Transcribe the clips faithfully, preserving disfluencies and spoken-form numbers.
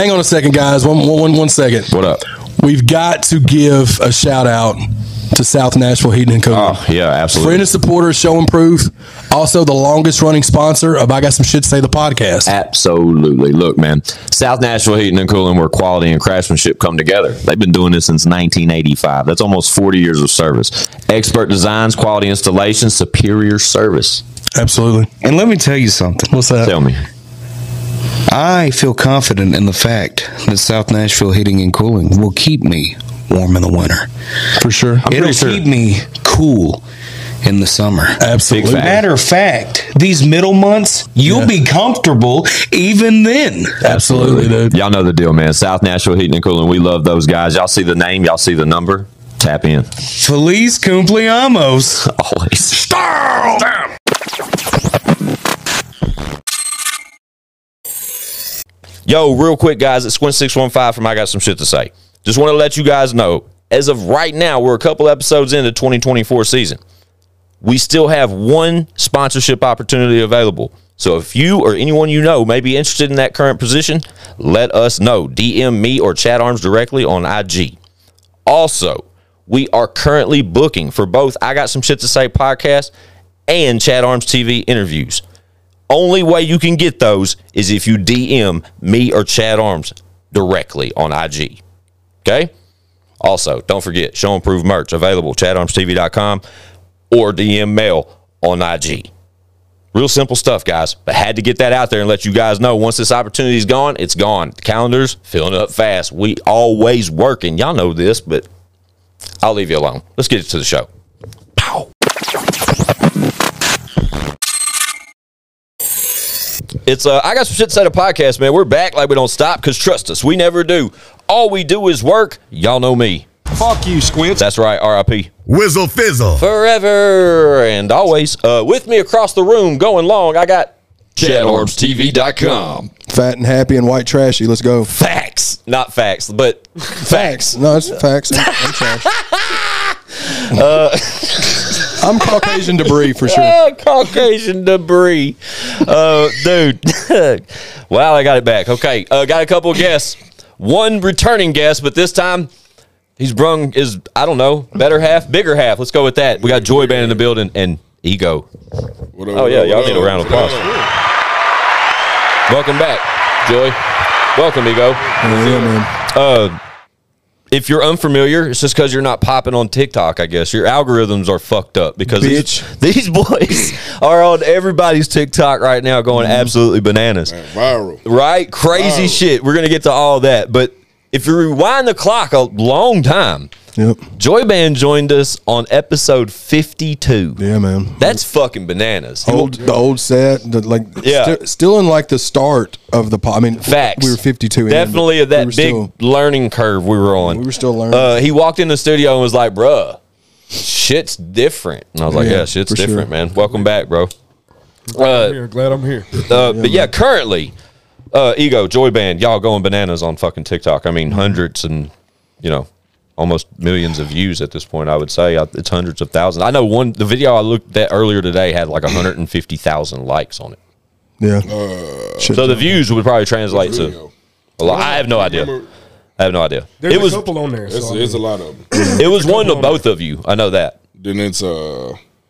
hang on a second, guys. One, one, one second. What up? We've got to give a shout out to South Nashville Heating and Cooling. Oh, yeah, absolutely. Friend and supporter, show and proof. Also, the longest running sponsor of I Got Some Shit to Say, the podcast. Absolutely. Look, man, South Nashville Heating and Cooling, where quality and craftsmanship come together. They've been doing this since nineteen eighty-five. That's almost forty years of service. Expert designs, quality installation, superior service. Absolutely. And let me tell you something. What's that? Tell me. I feel confident in the fact that South Nashville Heating and Cooling will keep me warm in the winter. For sure. I'm It'll sure. keep me cool in the summer. Absolutely. Big fact. Matter of fact, these middle months, you'll Yeah. be comfortable even then. Absolutely, dude. Y'all know the deal, man. South Nashville Heating and Cooling. We love those guys. Y'all see the name. Y'all see the number. Tap in. Feliz cumpleaños. Always. Yo, real quick, guys. It's Squint six one five from I Got Some Shit to Say. Just want to let you guys know, as of right now, we're a couple episodes into twenty twenty-four season. We still have one sponsorship opportunity available. So if you or anyone you know may be interested in that current position, let us know. D M me or Chad Arms directly on I G. Also, we are currently booking for both I Got Some Shit to Say podcast and Chad Arms T V interviews. Only way you can get those is if you D M me or Chad Arms directly on I G. Okay? Also, don't forget, Show and Prove merch available, chad arms t v dot com or D M mail on I G. Real simple stuff, guys, but had to get that out there and let you guys know once this opportunity is gone, it's gone. The calendar's filling up fast. We always working. Y'all know this, but I'll leave you alone. Let's get to the show. Pow. It's uh, I Got Some Shit to Say, the podcast, man. We're back like we don't stop, because trust us, we never do. All we do is work. Y'all know me. Fuck you, Squint. That's right, R I P Whizzle Fizzle. Forever and always. Uh, with me across the room, going long, I got chad arms t v dot com. Fat and happy and white trashy. Let's go. Facts. Not facts, but facts. No, it's facts. I'm, I'm trash. Uh, I'm Caucasian debris for sure. Ah, Caucasian debris. Uh, dude. Wow, I got it back. Okay, uh, got a couple of guests. One returning guest, but this time he's brung his, I don't know, better half, bigger half. Let's go with that. We got Joy Band in the building and Ego. What up, Oh, yeah, what y'all up, need a round of what applause. up? Welcome back, Joy. Welcome, Ego. Yeah, man. Uh, if you're unfamiliar, it's just because you're not popping on TikTok, I guess. Your algorithms are fucked up because Bitch. These, these boys are on everybody's TikTok right now going absolutely bananas. Man, viral. Right? Crazy Viral. shit. We're going to get to all that. But if you rewind the clock a long time, Yep. Joy Band joined us on episode fifty-two. Yeah, man. That's fucking bananas. Old, the old set, the, like, Yeah. sti- still in like the start of the. po- I mean, Facts. We were fifty-two. Definitely in, of but that we were big still- learning curve we were on. We were still learning. Uh, he walked in the studio and was like, bruh, shit's different. And I was like, Yeah, yeah, shit's for sure. different, man. Welcome back, bro. I'm Uh, here. Glad I'm here. uh, but yeah, currently, uh, Ego, Joy Band, y'all going bananas on fucking TikTok. I mean, hundreds and, you know, almost millions of views at this point, I would say. It's hundreds of thousands. I know one, the video I looked at earlier today had like one hundred fifty thousand likes on it. Yeah. Shit. So the views would probably translate to Video. a lot. I have no idea. I have no idea. There's It was a couple on there. It's, So I it's a mean, lot of them. it was one to both of you. I know that. Then it's uh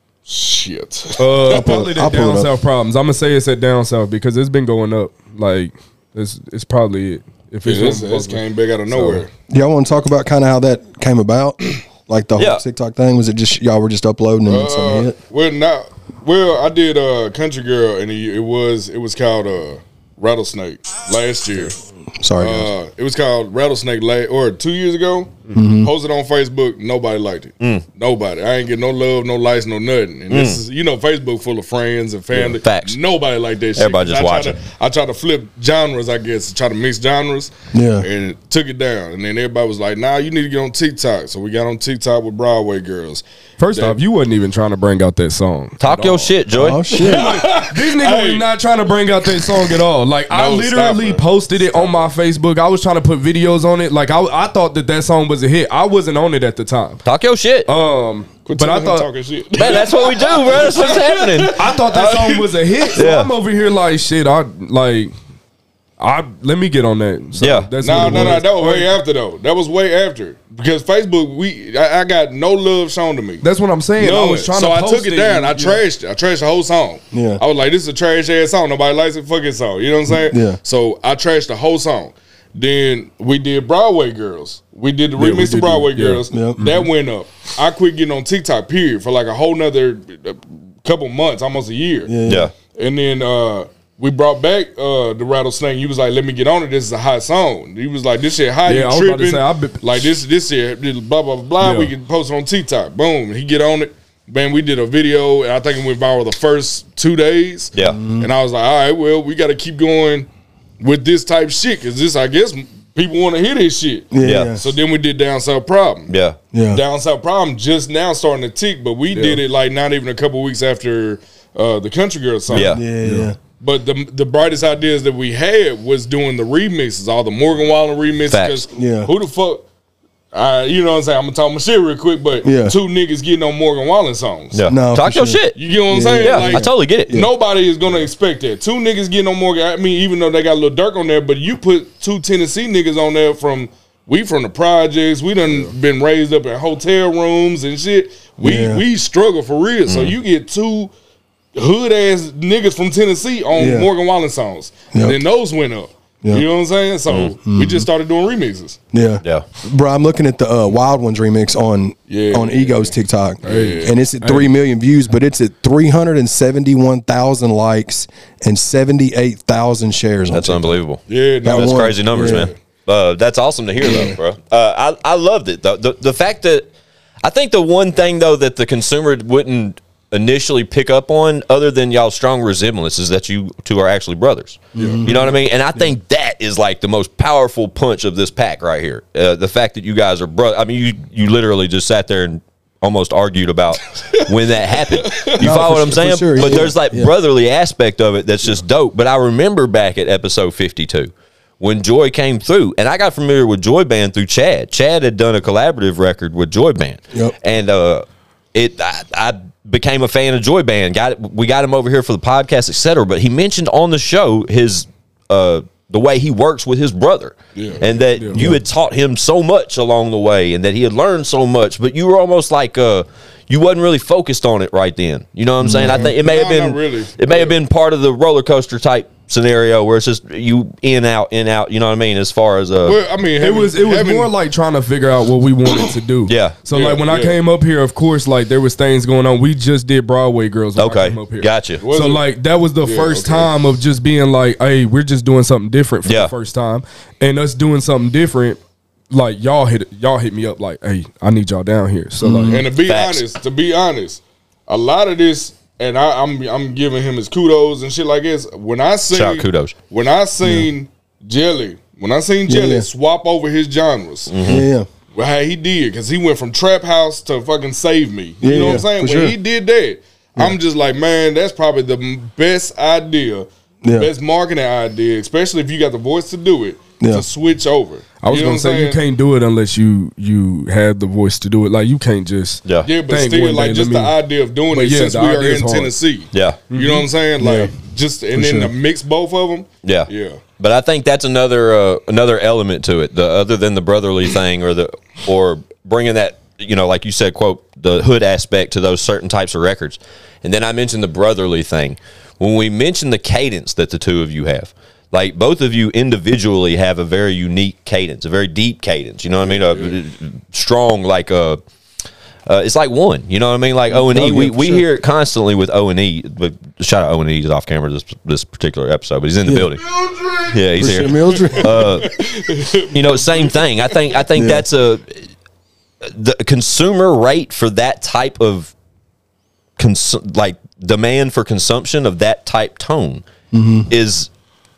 shit. uh, probably the I'll pull it down up. south problems. I'm gonna say it's at down south because it's been going up. Like it's it's probably it. If it's, It's, on it's both- came big out of nowhere. Y'all want to talk about kind of how that came about? Like the whole Yeah. TikTok thing? Was it just y'all were just uploading and Uh, something hit? well, not well. I did uh, Country Girl, and it, it was it was called uh, Rattlesnake last year. Sorry, guys. Uh, it was called Rattlesnake la- or two years ago. Mm-hmm. Posted on Facebook. Nobody liked it. Mm. Nobody. I ain't get no love, no likes, no nothing. And this is, you know, Facebook full of friends and family. Facts. Nobody like that shit. Everybody just I try watching. to- I try to flip genres, I guess, try to mix genres. Yeah. And it took it down. And then everybody was like, nah, you need to get on TikTok. So we got on TikTok with Broadway girls. First That- off, you wasn't even trying to bring out that song. Talk your shit, Joy. Oh shit! This nigga Hey. was not trying to bring out that song at all. Like I No, literally stop it. posted it on my Facebook. I was trying to put videos on it. Like I, I thought that that song was a hit. I wasn't on it at the time. Talk your shit. Um, Quit but I telling him thought talking shit. Man, that's what we do, bro. That's what's happening. I thought that song was a hit. So Yeah. I'm over here like shit. I like. I let me get on that. So Yeah. that's No, what it no, no. was. That was way after though. That was way after because Facebook, we I, I got no love shown to me. That's what I'm saying. None. I was trying so to I post took it down. I Yeah. trashed it. I trashed the whole song. Yeah. I was like, this is a trash ass song. Nobody likes it. Fuck it song. You know what I'm saying? Yeah. So I trashed the whole song. Then we did Broadway Girls. We did the Yeah, we remix did of Broadway do- yeah. Girls. Yep. That went up. I quit getting on TikTok, period, for like a whole nother uh, couple months, almost a year. Yeah. Yeah. And then uh, we brought back uh, the Rattlesnake. You was like, let me get on it. This is a hot song. He was like, this shit hot. Yeah, You I was about to tripping. say, I been- like this, this shit, blah, blah, blah. Yeah. We can post it on TikTok. Boom. He get on it. Man, we did a video, and I think it went viral the first two days. Yeah. And I was like, all right, well, we got to keep going with this type shit because this, I guess, people want to hear this shit. Yeah. Yeah. Yeah. So then we did Down South Problem. Yeah. Yeah. Down South Problem just now starting to tick, but we did it like not even a couple weeks after uh, the Country Girl song. Yeah. Yeah. Yeah. But the the brightest ideas that we had was doing the remixes, all the Morgan Wallen remixes. Facts. Because Yeah. who the fuck, uh, you know what I'm saying? I'm gonna talk my shit real quick, but Yeah. two niggas getting on Morgan Wallen songs. Yeah. No, Talk for your sure. shit. You get what I'm saying? Yeah, Like, I totally get it. Nobody is gonna expect that. Two niggas getting on Morgan. I mean, even though they got a little Dirk on there, but you put two Tennessee niggas on there from we from the projects. We done been raised up in hotel rooms and shit. We Yeah. we struggle for real. So you get two hood ass niggas from Tennessee on Yeah. Morgan Wallen songs, Yep. and then those went up. Yep. You know what I'm saying? So we just started doing remixes. Yeah. Yeah. Bro, I'm looking at the uh, Wild Ones remix on Yeah. on Ego's TikTok, and it's at three million views, but it's at three hundred and seventy one thousand likes and seventy eight thousand shares. That's on unbelievable. Yeah, no, That's one- crazy numbers, yeah. man. Uh, that's awesome to hear, though, bro. Uh, I I loved it. The, the the fact that I think the one thing though that the consumer wouldn't initially pick up on, other than y'all's strong resemblance, is that you two are actually brothers. You know what I mean? And I think that is like the most powerful punch of this pack right here. Uh, the fact that you guys are brothers. I mean, you you literally just sat there and almost argued about when that happened. You No, follow for what I'm su- saying? for sure, But yeah. there's like Yeah. brotherly aspect of it that's just dope. But I remember back at episode fifty-two when Joy came through, and I got familiar with Joy Band through Chad. Chad had done a collaborative record with Joy Band, Yep. and uh, it I, I became a fan of Joy Band. Got we got him over here for the podcast, et cetera. But he mentioned on the show his uh, the way he works with his brother, Yeah. and that you had taught him so much along the way, and that he had learned so much. But you were almost like uh, you wasn't really focused on it right then. You know what I'm saying? I think it may No, have been not really. it may have been part of the roller coaster type scenario where it's just you in out in out. You know what I mean? As far as uh, Well, I mean, It having- was it was having- more like trying to figure out what we wanted to do. Yeah. So Yeah, like when I yeah. came up here, of course, like there was things going on. We just did Broadway Girls. When I okay, came up here. gotcha. Was So it? like that was the Yeah, first okay. time of just being like, hey, we're just doing something different for Yeah. the first time, and us doing something different. Like y'all hit y'all hit me up like, hey, I need y'all down here. So like, And to be Facts. honest, to be honest, a lot of this, and I, I'm I'm giving him his kudos and shit like this. When I seen Shout kudos. when I seen Jelly, when I seen Jelly Yeah. swap over his genres, Mm-hmm. Yeah, yeah. well, how he did, because he went from trap house to fucking Save Me. You Yeah, know what yeah, I'm saying? for When sure. he did that, I'm just like, man, that's probably the m- best idea, Yeah. best marketing idea, especially if you got the voice to do it, Yeah. to switch over. I was You know gonna what say I'm you saying? can't do it unless you you have the voice to do it. Like you can't just Yeah. Yeah, but think still, one like day, just let the me- idea of doing But it yeah, since the we are idea is in hard. Tennessee. Yeah. You know what I'm saying? Like Yeah. just and then sure. to mix both of them. Yeah, Yeah. But I think that's another uh, another element to it. The other than the brotherly thing, or the or bringing that, you know, like you said, quote, the hood aspect to those certain types of records. And then I mentioned the brotherly thing. When we mention the cadence that the two of you have, like both of you individually have a very unique cadence, a very deep cadence. You know what I mean? A strong, like a. Uh, it's like one, you know what I mean? Like O and E, Oh, yeah, we, for we sure. hear it constantly with O and E. But shout out O and E, he's off camera this this particular episode, but he's in the Yeah. building. Yeah, he's here. Mildred. You know, same thing. I think I think Yeah. that's a the consumer rate for that type of cons- like demand for consumption of that type tone is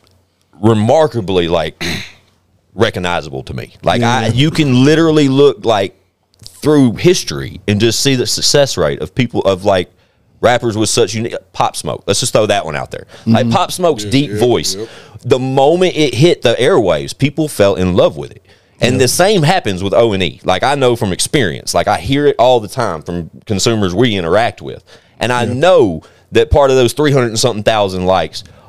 remarkably like recognizable to me. Like I, you can literally look like through history and just see the success rate of people of like rappers with such unique Pop Smoke. Let's just throw that one out there. Like Pop Smoke's deep yeah, voice. yep. The moment it hit the airwaves, people fell in love with it. And the same happens with O and E. Like I know from experience. Like I hear it all the time from consumers we interact with. And I know that part of those three hundred and something thousand likes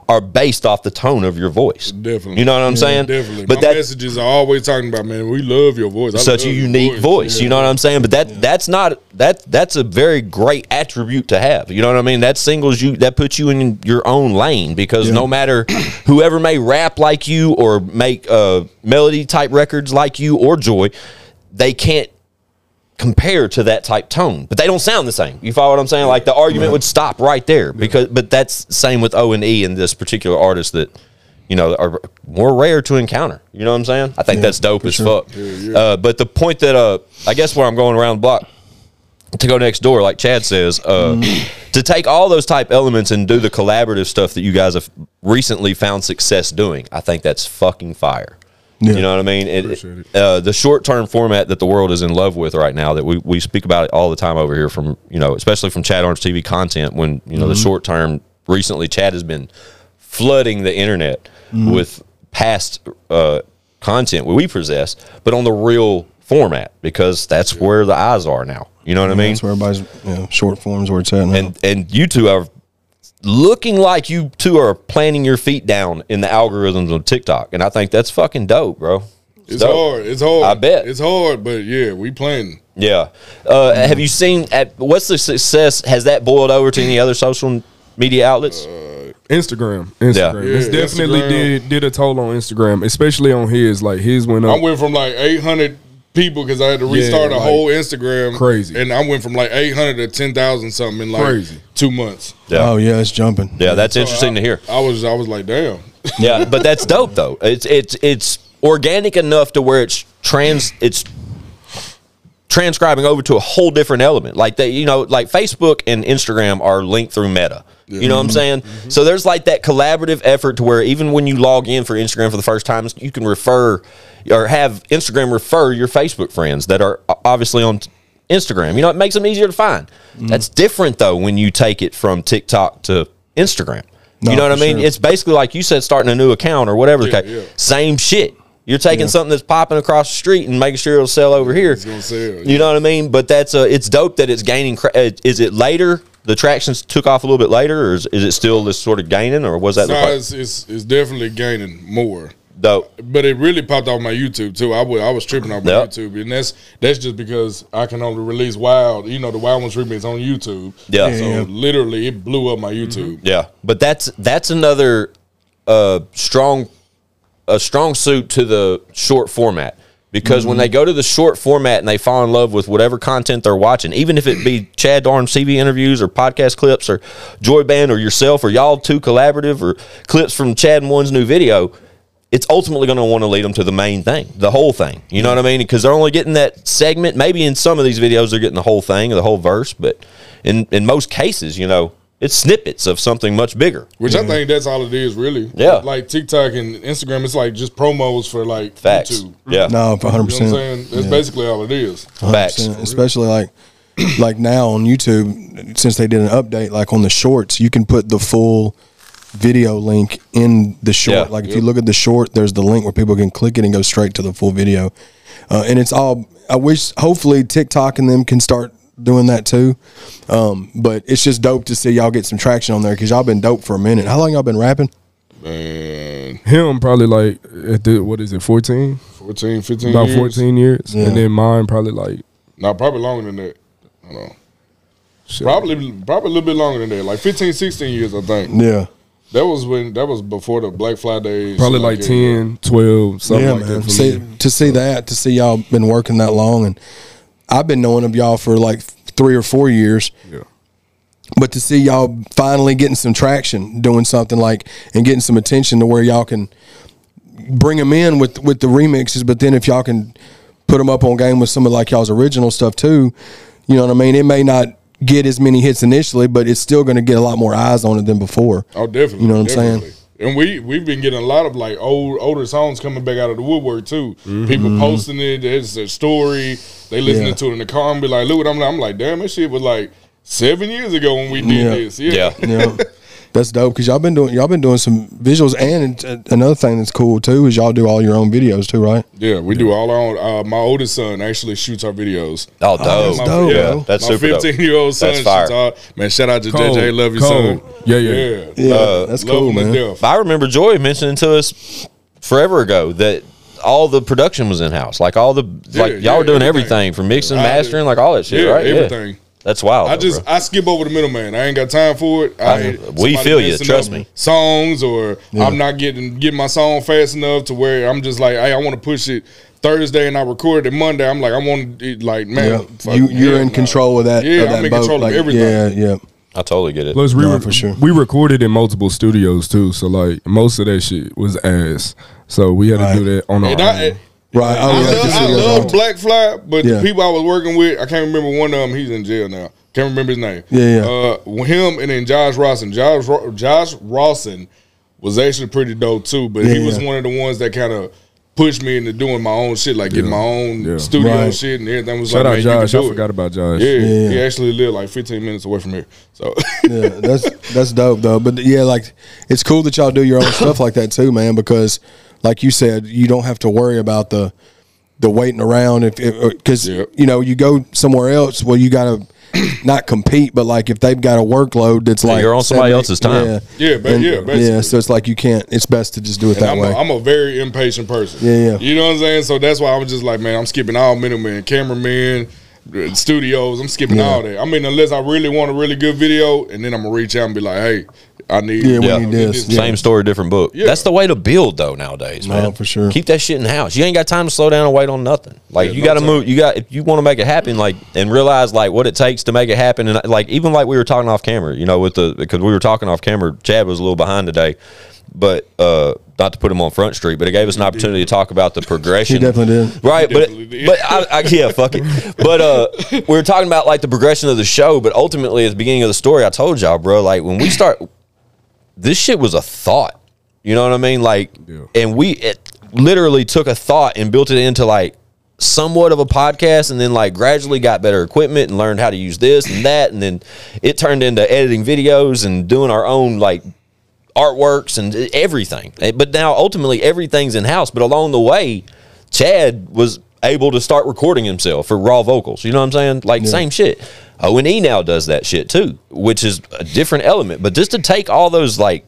are based off the tone of your voice. Definitely. You know what I'm saying? Definitely. But My that messages are always talking about, man, we love your voice. I such a love your unique voice. Yeah. You know what I'm saying? But that that's not that that's a very great attribute to have. You know what I mean? That singles you that puts you in your own lane because no matter whoever may rap like you or make uh, melody type records like you or Joy, they can't compare to that type tone, but they don't sound the same. You follow what I'm saying? Like the argument right. would stop right there because, but that's the same with O and E and this particular artist that, you know, are more rare to encounter. You know what I'm saying? I think yeah, that's dope as sure. fuck. Yeah, yeah. Uh, but the point that, uh, I guess where I'm going around the block to go next door, like Chad says, uh, mm. to take all those type elements and do the collaborative stuff that you guys have recently found success doing, I think that's fucking fire. Yeah. You know what I mean? It, it. Uh, the short-term format that the world is in love with right now, that we, we speak about it all the time over here from, you know, especially from Chad Orange T V content when, you know, mm-hmm. the short-term, recently Chad has been flooding the internet mm-hmm. with past uh, content we possess, but on the real format because that's yeah. where the eyes are now. You know what yeah, I mean? That's where everybody's, you know, short forms where it's at now. And, and you two are looking like you two are planting your feet down in the algorithms of TikTok, and I think that's fucking dope, bro. It's, it's dope. hard. It's hard. I bet it's hard, but yeah, we planting. Yeah. Uh, mm-hmm. Have you seen at what's the success? Has that boiled over to any other social media outlets? Uh, Instagram. Instagram. Yeah. It's Yeah, definitely Instagram. did did a toll on Instagram, especially on his. Like his went up. I went from like eight hundred people because I had to restart Yeah, a like, whole Instagram. Crazy. And I went from like eight hundred to ten thousand something in like Crazy. two months. Yeah. Oh yeah, it's jumping. Yeah, that's So interesting I, to hear. I was I was like, damn. Yeah, but that's dope though. It's it's it's organic enough to where it's trans it's transcribing over to a whole different element. Like they, you know, like Facebook and Instagram are linked through Meta. Yeah. You know what I'm saying? Mm-hmm. So there's like that collaborative effort to where even when you log in for Instagram for the first time, you can refer or have Instagram refer your Facebook friends that are obviously on Instagram. You know, it makes them easier to find. Mm-hmm. That's different though when you take it from TikTok to Instagram. No, you know what I mean? Sure. It's basically like you said, starting a new account or whatever. Yeah, yeah. Same shit. You're taking yeah. something that's popping across the street and making sure it'll sell over here. It's gonna sell, yeah. You know what I mean? But that's uh, it's dope that it's gaining. Is it later? The tractions took off a little bit later, or is, is it still this sort of gaining, or was that? No, the it's, it's it's definitely gaining more. Dope. But it really popped off my YouTube too. I was I was tripping off my yep. YouTube, and that's that's just because I can only release Wild. You know, the Wild Ones remix on YouTube. Yeah. So yeah. literally, it blew up my YouTube. Mm-hmm. Yeah, but that's that's another uh, strong a strong suit to the short format. Because mm-hmm. when they go to the short format and they fall in love with whatever content they're watching, even if it be Chad Orange T V interviews or podcast clips or Joy Band or yourself or y'all two collaborative or clips from Chad and One's new video, it's ultimately going to want to lead them to the main thing, the whole thing. You know what I mean? Because they're only getting that segment. Maybe in some of these videos they're getting the whole thing or the whole verse, but in, in most cases, you know, it's snippets of something much bigger. Which mm-hmm. I think that's all it is, really. Yeah. Like TikTok and Instagram, it's like just promos for like Facts. YouTube. Yeah. No, one hundred percent. You know what I'm saying? That's yeah. basically all it is. Facts. Especially like like now on YouTube, since they did an update, like on the shorts, you can put the full video link in the short. Yeah. Like if yep. you look at the short, there's the link where people can click it and go straight to the full video. Uh, and it's all, I wish, hopefully TikTok and them can start doing that too. Um, but it's just dope to see y'all get some traction on there because y'all been dope for a minute. How long y'all been rapping? Man. Him probably like, at the, what is it, fourteen? fourteen, fifteen About years. fourteen years. Yeah. And then mine probably like. No, probably longer than that. Hold on. Shit. Probably, probably a little bit longer than that. Like fifteen, sixteen years, I think. Yeah. That was when, that was before the Black Fly days. Probably like that, ten, twelve, something yeah, like man. that. For See, me. to see that, to see y'all been working that long, and I've been knowing of y'all for like three or four years. Yeah. But to see y'all finally getting some traction, doing something like, and getting some attention to where y'all can bring them in with, with the remixes, but then if y'all can put them up on game with some of like y'all's original stuff too, you know what I mean? It may not get as many hits initially, but it's still going to get a lot more eyes on it than before. Oh, definitely. You know what definitely. I'm saying? And we, we've been getting a lot of like old older songs coming back out of the woodwork too. Mm-hmm. People posting it, it's a story. They listening Yeah. to it in the car and be like, look what I'm like. I'm like, damn, that shit was like seven years ago when we did Yeah. this. Yeah. Yeah. Yeah. That's dope because y'all been doing y'all been doing some visuals, and uh, another thing that's cool too is y'all do all your own videos too, right? Yeah, we do all our own. Uh, my oldest son actually shoots our videos. Oh, dope. that's My- dope, yeah, bro. That's my super dope. fifteen year old son That's shoots fire. all. Man, shout out to Cold, J J. Love you, cold. son. Yeah, yeah. Yeah, Yeah, Uh, that's Love cool, him to man. death. I remember Joy mentioning to us forever ago that all the production was in house. Like all the Yeah, like y'all yeah, were doing everything, everything. from mixing, I- mastering, like all that shit, Yeah, right? everything. That's wild. I though, just bro. I skip over the middleman. I ain't got time for it. I, we somebody feel you, messing trust up me. Songs or I'm not getting getting my song fast enough to where I'm just like, hey, I want to push it Thursday and I record it Monday. I'm like, I want it like, man, Yeah. fuck, You you're hell in no. control of that. Yeah, of that I'm in boat. control of like, everything. Yeah, yeah. I totally get it. Plus, we No, re- for sure. we recorded in multiple studios too, so like most of that shit was ass. So we had Right. to do that on our And own. I, Right. Oh, I yeah, love, the I videos love on- Black Fly, but Yeah. the people I was working with, I can't remember one of them. He's in jail now. Can't remember his name. Yeah, yeah. Uh, him and then Josh Rawson. Josh Ro- Josh Rawson was actually pretty dope too, but he Yeah, was yeah. one of the ones that kind of pushed me into doing my own shit, like getting my own Yeah. studio Right. shit and everything. Was Shout like, out man, Josh. you I can do forgot it. about Josh. Yeah, Yeah. he actually lived like fifteen minutes away from here. So Yeah, that's that's dope though. But yeah, like it's cool that y'all do your own stuff like that too, man. Because like you said, you don't have to worry about the the waiting around if because Yeah. you know you go somewhere else. Well, you got to not compete, but like if they've got a workload that's like you're on somebody seven, else's time. Yeah, Yeah, ba- And- yeah, basically. yeah. So it's like you can't. It's best to just do it And that I'm way. a, I'm a very impatient person. Yeah, yeah. You know what I'm saying? So that's why I'm just like, man, I'm skipping all middlemen, cameramen, uh, studios. I'm skipping Yeah. all that. I mean, unless I really want a really good video, and then I'm gonna reach out and be like, hey, I need. Yeah, we you need know, this. get Yeah. Same story, different book. Yeah. That's the way to build though nowadays, No, man. for sure. Keep that shit in the house. You ain't got time to slow down and wait on nothing. Like Yeah, you no got to time. move. You got if you want to make it happen, like and realize like what it takes to make it happen. And like even like we were talking off camera, you know, with the because we were talking off camera. Chad was a little behind today, but uh not to put him on Front Street, but it gave us an opportunity to talk about the progression. He definitely did. Right, but definitely did. but I, I yeah, fuck it. But uh, we were talking about like the progression of the show, but ultimately at the beginning of the story, I told y'all, bro, like when we start, this shit was a thought. You know what I mean? Like, Yeah. and we it literally took a thought and built it into like somewhat of a podcast, and then like gradually got better equipment and learned how to use this and that, and then it turned into editing videos and doing our own like artworks and everything. But now ultimately everything's in house. But along the way, Chad was able to start recording himself for raw vocals. You know what I'm saying? Like same shit. O and E now does that shit too, which is a different element. But just to take all those like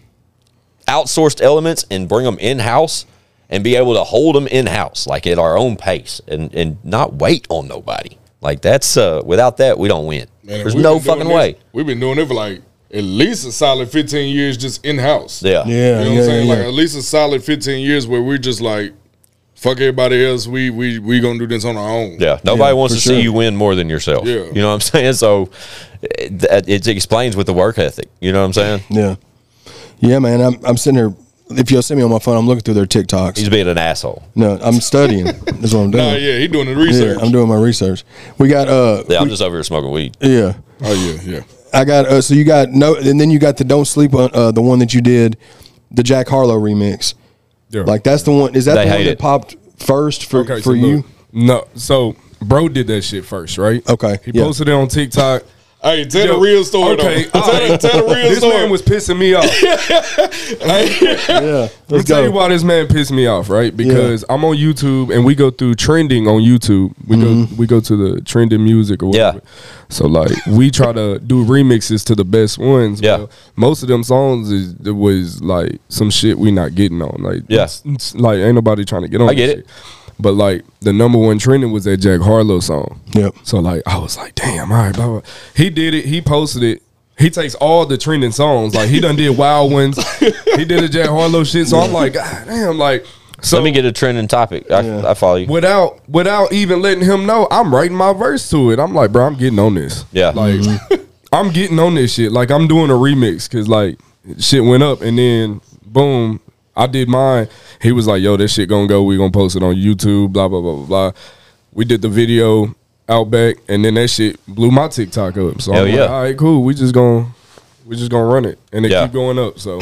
outsourced elements and bring them in house and be able to hold them in house, like at our own pace, and and not wait on nobody. Like that's uh, without that we don't win. Man, There's we've no been doing fucking this- way. We've been doing it for like at least a solid fifteen years just in house. Yeah. Yeah, You know what yeah, I'm saying? yeah. Like at least a solid fifteen years where we're just like, fuck everybody else. We we we gonna do this on our own. Yeah, nobody Yeah, wants for to sure. see you win more than yourself. Yeah. You know what I'm saying? So it, that- it explains with the work ethic. You know what I'm saying? Yeah, yeah, man. I'm I'm sitting here. If you'll send me on my phone, I'm looking through their TikToks. He's being an asshole. No, I'm studying. That's what I'm doing. Nah, yeah, he doing the Yeah, research. I'm doing my research. We got uh, Yeah, I'm we- just over here smoking weed. yeah. Oh yeah, yeah. I got uh, so you got no, and then you got the Don't Sleep on uh, the one that you did, the Jack Harlow remix. Yeah. Like that's the one. Is that They the one hate that it. popped first for Okay, for so you? look, no, so bro did that shit first, right? Okay, he yeah. posted it on TikTok. Hey, tell Yo, the real story okay, though. Tell, the- tell the real this story. man was pissing me off. Yeah, Let me let's tell you go. why this man pissed me off, right? Because I'm on YouTube and we go through trending on YouTube. We Mm-hmm. go we go to the trending music or whatever. Yeah. So like we try to do remixes to the best ones. Yeah. Well, most of them songs is it was like some shit we not getting on. Like Yeah. it's- it's like ain't nobody trying to get on. I get this it. shit. But like the number one trending was that Jack Harlow song. Yep. So like I was like, damn, all right, blah, blah. He did it. He posted it. He takes all the trending songs. Like he done did Wild Ones. He did a Jack Harlow shit. So I'm like, God damn, like. So Let me get a trending topic. I, I follow you. without without even letting him know, I'm writing my verse to it. I'm like, bro, I'm getting on this. Yeah. Like I'm getting on this shit. Like I'm doing a remix because like shit went up and then boom, I did mine. He was like, yo, this shit gonna go. We gonna post it on YouTube. Blah blah blah blah blah. We did the video out back, and then that shit blew my TikTok up. So Hell I'm yeah. like, all right, cool. We just gonna we just gonna run it, and it Yeah. keep going up. So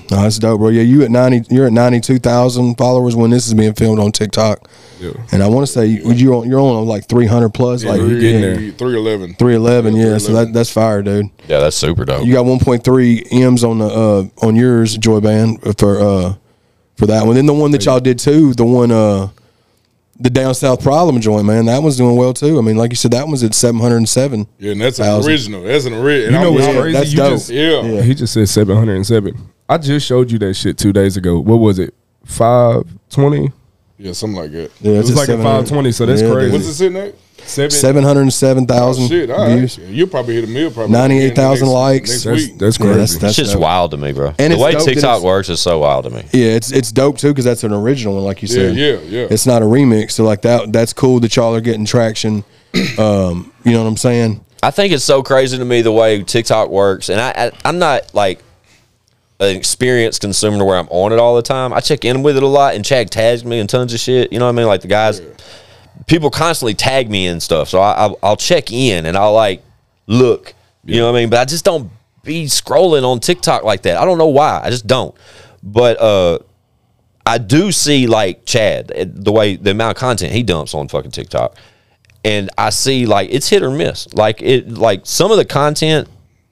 No, that's dope, bro. Yeah, you at ninety. You're at ninety-two thousand followers when this is being filmed on TikTok. Yeah. And I want to say you, you're on, you're on like three hundred plus. Yeah, like you're yeah, getting there. three eleven. three eleven. Yeah, so that that's fire, dude. Yeah, that's super dope. You got one point three M's on the uh, on yours, Joy Band, for uh for that one. Then the one that y'all did too, the one uh the Down South Problem joint, man, that one's doing well too. I mean, like you said, that one's at seven hundred seven. Yeah, and that's an original. That's an original. You know what's yeah, crazy? that's you dope. Just, yeah. yeah, he just said seven hundred and seven. I just showed you that shit two days ago. What was it? Five twenty. Yeah, something like that. Yeah, It was like a five twenty. So that's Yeah, crazy. What's it sitting at? Seven. Seven hundred and seven thousand Oh, shit, all views. right. You'll probably hit a mill. Probably ninety-eight thousand next- likes. next That's, week. that's Yeah, crazy. that's- It's that's just dope. wild to me, bro. And the it's way dope that TikTok it's- works is so wild to me. Yeah, it's it's dope too because that's an original one, like you Yeah, said. yeah, yeah. It's not a remix, so like that. That's cool that y'all are getting traction. Um, you know what I'm saying? I think it's so crazy to me the way TikTok works, and I, I I'm not like an experienced consumer to where I'm on it all the time. I check in with it a lot, and Chad tags me in tons of shit. You know what I mean? Like the guys, people constantly tag me in stuff, so I, I'll, I'll check in and I'll like look. You know what I mean? But I just don't be scrolling on TikTok like that. I don't know why. I just don't. But uh, I do see like Chad, the way the amount of content he dumps on fucking TikTok. And I see like it's hit or miss. Like it, like some of the content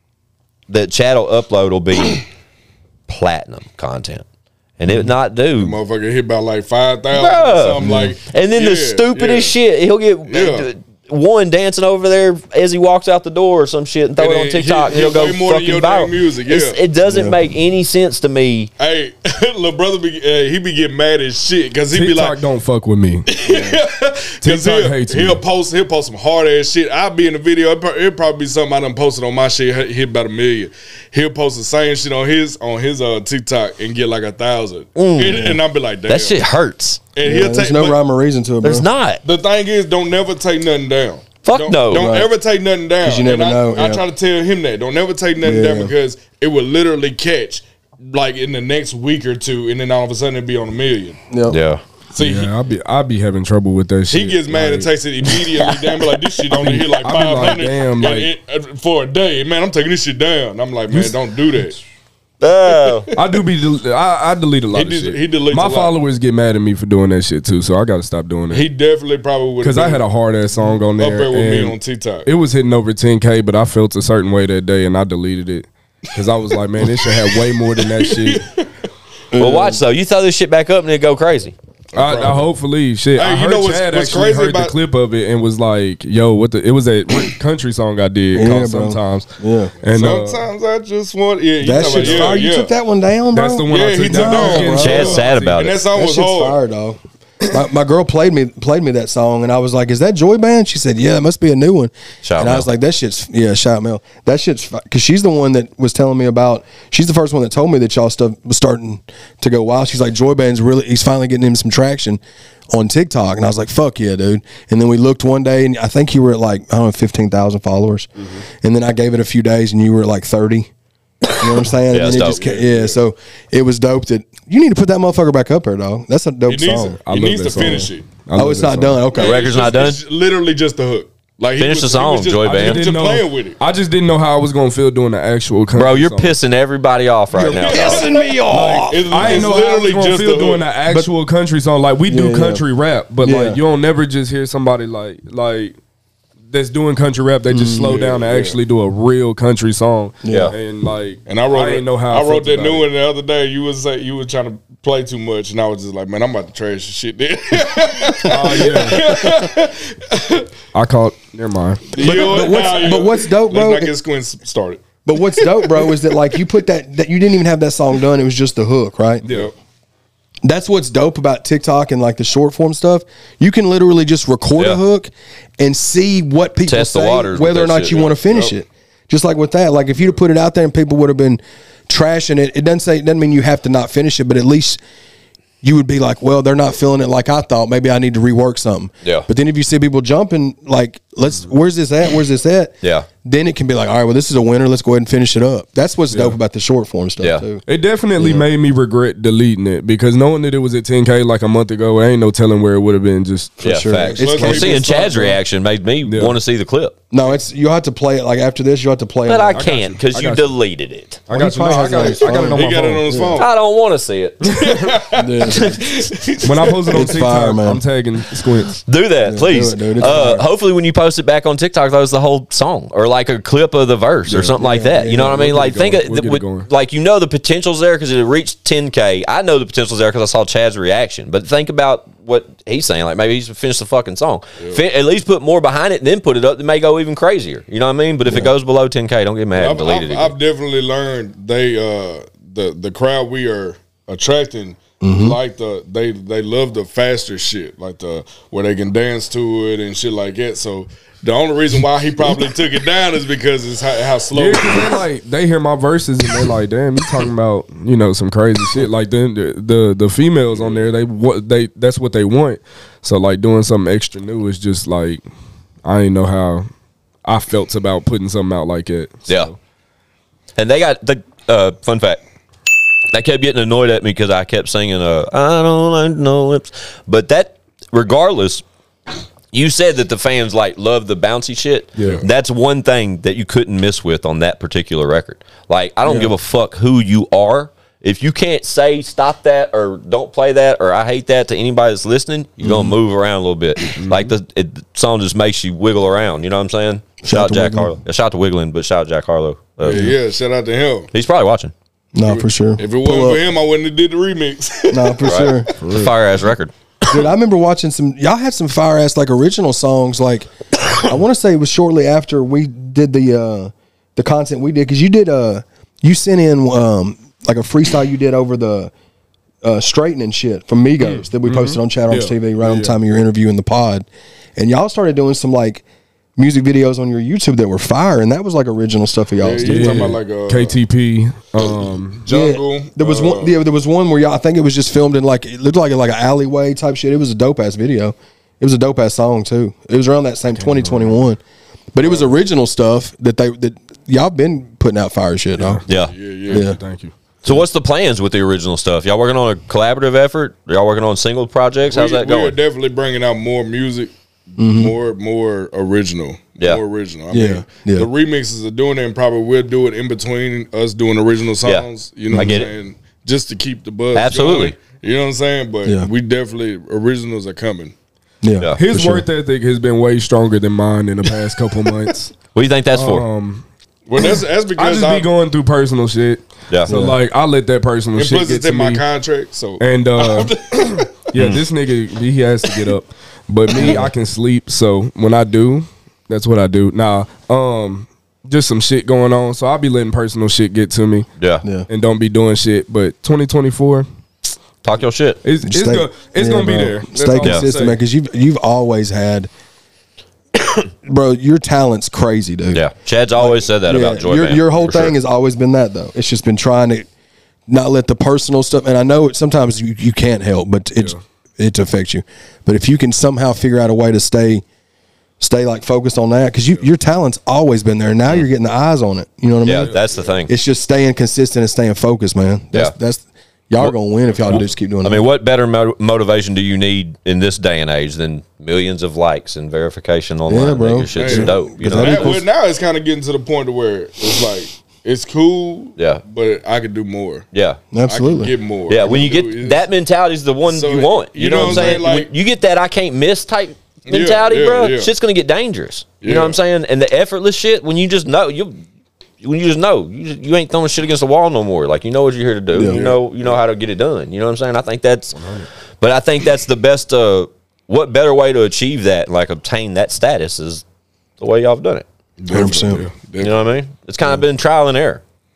that Chad will upload will be platinum content, and it would not do. Motherfucker hit about like five thousand or Bruh. something like. And then yeah, the stupidest yeah. shit, he'll get Yeah. one dancing over there as he walks out the door or some shit and throw And it on then TikTok. he- and it'll he go way more than fucking your damn viral. music, It's- yeah. It doesn't make any sense to me. Hey, little brother, be, uh, he be getting mad as shit because he be TikTok like, don't fuck with me. because TikTok he'll, hates he'll me. post he'll post some hard ass shit. I'll be in the video. It'll, pro- it'll probably be something I done posted on my shit. Hit hit about a million. He'll post the same shit on his on his uh, TikTok and get like a thousand. And, and I'll be like, damn. That shit hurts. And Yeah, he'll there's take. no but rhyme or reason to it, bro. There's not. The thing is, don't never take nothing down. Fuck don't, no. Don't Right. ever take nothing down. 'Cause you never And I, know, I yeah. try to tell him that. Don't never take nothing Yeah, down yeah. because it will literally catch like in the next week or two, and then all of a sudden it'll be on a million. Yep. Yeah. See, Yeah, I'll be I'll be having trouble with that he, shit. he gets mad and Like, takes it immediately. Damn, like this shit only be- hit like I be like, five hundred damn, like- for a day. Man, I'm taking this shit down. I'm like, man, don't do that. Oh. I do be del- I, I delete a lot He of did- shit. he deletes My a lot. followers get mad at me for doing that shit too, so I got to stop doing that. He definitely probably would. Because I had a hard ass song on up there. there with me and on TikTok. It was hitting over ten K, but I felt a certain way that day and I deleted it. Because I was like, man, this should have way more than that shit. Well, watch though. You throw this shit back up and it go crazy. I, I hopefully shit. Hey, I you heard know what's- Chad what's actually crazy heard about- the clip of it and was like, "Yo, what the?" It was a country song I did Yeah, called bro. "Sometimes." Yeah. and uh, Sometimes I just want. Yeah, you That talking shit's about- yeah, fire. You yeah. took that one down, bro. that's the one Yeah, I he took took down. that one, Yeah, bro. Chad's sad about And it. that song That was shit's hard. fire, dog. My, my girl played me played me that song, and I was like, "Is that Joy Band?" She said, "Yeah, it must be a new one." Shout and Mel. I was like, "That shit's yeah, shout Mel. That shit's because she's the one that was telling me about. She's the first one that told me that y'all stuff was starting to go wild. She's like, Joy Band's really he's finally getting him some traction on TikTok, and I was like, "Fuck yeah, dude!" And then we looked one day, and I think you were at like I don't know fifteen thousand followers, and then I gave it a few days, and you were at like thirty. You know what I'm saying? Yeah, and it's then it dope. just ca- yeah, so it was dope that you need to put that motherfucker back up there, dog. That's a dope He needs, song. I he love needs that to finish song. it. I love Oh, it's that not song. done. Okay. The record's It's not just- done? It's literally just the hook. Like he Finish was, the he song, was just, Joy I Band. just Didn't know- playing with it. I just didn't know how I was gonna feel doing the actual country Bro, you're song. pissing everybody off right now. dog. me off. It's, I it's didn't know how I was literally gonna just feel the doing hook. the actual country song. Like we do Yeah, yeah. country rap, but Yeah. like you don't never just hear somebody like like that's doing country rap. They just slow down to yeah. actually do a real country song. Yeah. and like And I wrote, I didn't know how I, wrote felt that about new it. one the other day. You was say you was trying to play too much, and I was just like, man, I'm about to trash the shit. There. Oh yeah, I caught. Never mind. But, but what's, but what's dope, bro? Let's not get Squint started. But what's dope, bro, is that like you put that that you didn't even have that song done. It was just the hook, right? Yeah. That's what's dope about TikTok and like the short form stuff. You can literally just record Yeah. a hook and see what people Test the say, waters with whether or that not shit, you yeah. want to finish Yep. it. Just like with that, like if you'd have put it out there and people would have been trashing it, it doesn't say it doesn't mean you have to not finish it, but at least you would be like, well, they're not feeling it like I thought. Maybe I need to rework something. Yeah. But then if you see people jumping like let's where's this at? Where's this at? Yeah. Then it can be like, all right, well, this is a winner. Let's go ahead and finish it up. That's what's dope about the short form stuff Yeah. too. It definitely made me regret deleting it because knowing that it was at ten K like a month ago, ain't no telling where it would have been. Just Yeah, sure. facts. It's Well, crazy. seeing It's Chad's fun, bro. reaction made me Yeah. want to see the clip. No, it's you have to play it like after this. You have to play But it. I like, can't because I you got you. deleted it. I got you. probably No, I has got it on it. his I got it phone. on He my got it on phone. his phone. I don't want to see it. When I post it on It's TikTok, fire, man. I'm tagging Squints. Do that, please. do it, dude. It's uh, fire. hopefully, when you post it back on TikTok, that was the whole song or like a clip of the verse or something like that. You know what I mean? We'll Like, get it think going. of, We'll get it with- going. like you know the potential's there because it reached ten K. I know the potential's there because I saw Chad's reaction. But think about what he's saying. Like maybe he's finished the fucking song. Fin- at least put more behind it, and then put it up. It may go even crazier. You know what I mean? But if it goes below ten K, don't get mad. I've, Delete I've, it. I've again. definitely learned they uh the the crowd we are attracting Mm-hmm. like the they they love the faster shit like the where they can dance to it and shit like that. So the only reason why he probably took it down is because it's how, how slow. Yeah, 'cause they like they hear my verses and they're like, "Damn, you talking about you know some crazy shit." Like then the, the the females on there, they what they that's what they want. So like doing something extra new is just like I ain't know how I felt about putting something out like that. So. Yeah. And they got the uh, fun fact. They kept getting annoyed at me because I kept singing, uh, I don't like no lips. But that, regardless, you said that the fans like love the bouncy shit. Yeah. That's one thing that you couldn't miss with on that particular record. Like, I don't give a fuck who you are. If you can't say stop that or don't play that or I hate that to anybody that's listening, you're gonna move around a little bit. Like the, it, the song just makes you wiggle around. You know what I'm saying? Shout, out to Jack Wiggling. Harlow. Yeah, shout out to Wiggling, but shout out Jack Harlow. Uh, yeah, yeah, shout out to him. He's probably watching. no, for sure. If it wasn't for him, I wouldn't have did the remix. No, for sure. It's a fire ass record. Dude, I remember watching some. Y'all had some fire ass like original songs. Like I want to say it was shortly after we did the uh the content we did because you did uh you sent in um like a freestyle you did over the uh straightening shit from Migos that we posted on Chat Arms Yeah. T V right on the Yeah. time of your interview in the pod, and y'all started doing some like music videos on your YouTube that were fire, and that was like original stuff of y'all's. Yeah, too. you talking about like uh, K T P, um, Jungle? Yeah, there was uh, one. Yeah, there was one where y'all. I think it was just filmed in like it looked like like an alleyway type shit. It was a dope ass video. It was a dope ass song too. It was around that same twenty twenty-one, but it was original stuff that they that y'all been putting out fire shit. Huh? Yeah. Yeah, yeah. Yeah. thank you. So what's the plans with the original stuff? Y'all working on a collaborative effort? Y'all working on single projects? How's we, that we are going? definitely bringing out more music, more more original, Yeah. more original. I Yeah, mean, yeah. the remixes are doing it, and probably we'll do it in between us doing original songs. You know, I what get I'm it. saying? Just to keep the buzz. Absolutely. going. You know what I'm saying? But Yeah. we definitely originals are coming. Yeah, Yeah. His for sure. work ethic has been way stronger than mine in the past couple months. What do you think that's for? Um, Well, that's that's I because just I, be going through personal shit. Yeah. So Yeah. like I let that personal and shit plus get it's to in my me. contract. So And uh yeah, this nigga he has to get up. But me, I can sleep. So when I do, that's what I do. Now, um, just some shit going on. So I'll be letting personal shit get to me. Yeah. Yeah. And don't be doing shit. But twenty twenty-four, Talk your shit. it's, it's, Stay- go, it's yeah, gonna be bro. there. That's Stay all I'm consistent, saying. man, because you've you've always had, bro. Your talent's crazy, dude. Yeah. Chad's always said that Yeah, about Joy your Band, your whole for thing sure. has always been that though. It's just been trying to not let the personal stuff. And I know it, sometimes you, you can't help, but it it affects you. But if you can somehow figure out a way to stay stay like focused on that, because you your talent's always been there. Now you're getting the eyes on it. You know what I Yeah, mean? that's the thing. It's just staying consistent and staying focused, man. That's, Yeah. that's y'all are gonna win if y'all just keep doing I that. mean, what better mo- motivation do you need in this day and age than millions of likes and verification online? Yeah, bro. Nigga, shit's Hey, dope. You Because know? that now, equals- well, now it's kind of getting to the point to where it's like it's cool. Yeah. but I could do more. Yeah. Absolutely. I can get more. Yeah, when you Do get is- that mentality is the one So, you want. You, you know, know what I'm what I'm saying? saying? Like- When you get that I can't miss type mentality, yeah, bro, yeah. shit's gonna get dangerous. You know what I'm Yeah. saying? And the effortless shit, when you just know you, when you just know you, just, you ain't throwing shit against the wall no more. Like you know what you're here to do. Yeah. You know you know how to get it done. You know what I'm saying? I think that's, but I think that's the best. Uh, what better way to achieve that, like obtain that status, is the way y'all have done it. one hundred percent. You know what I mean? It's kind of been trial and error.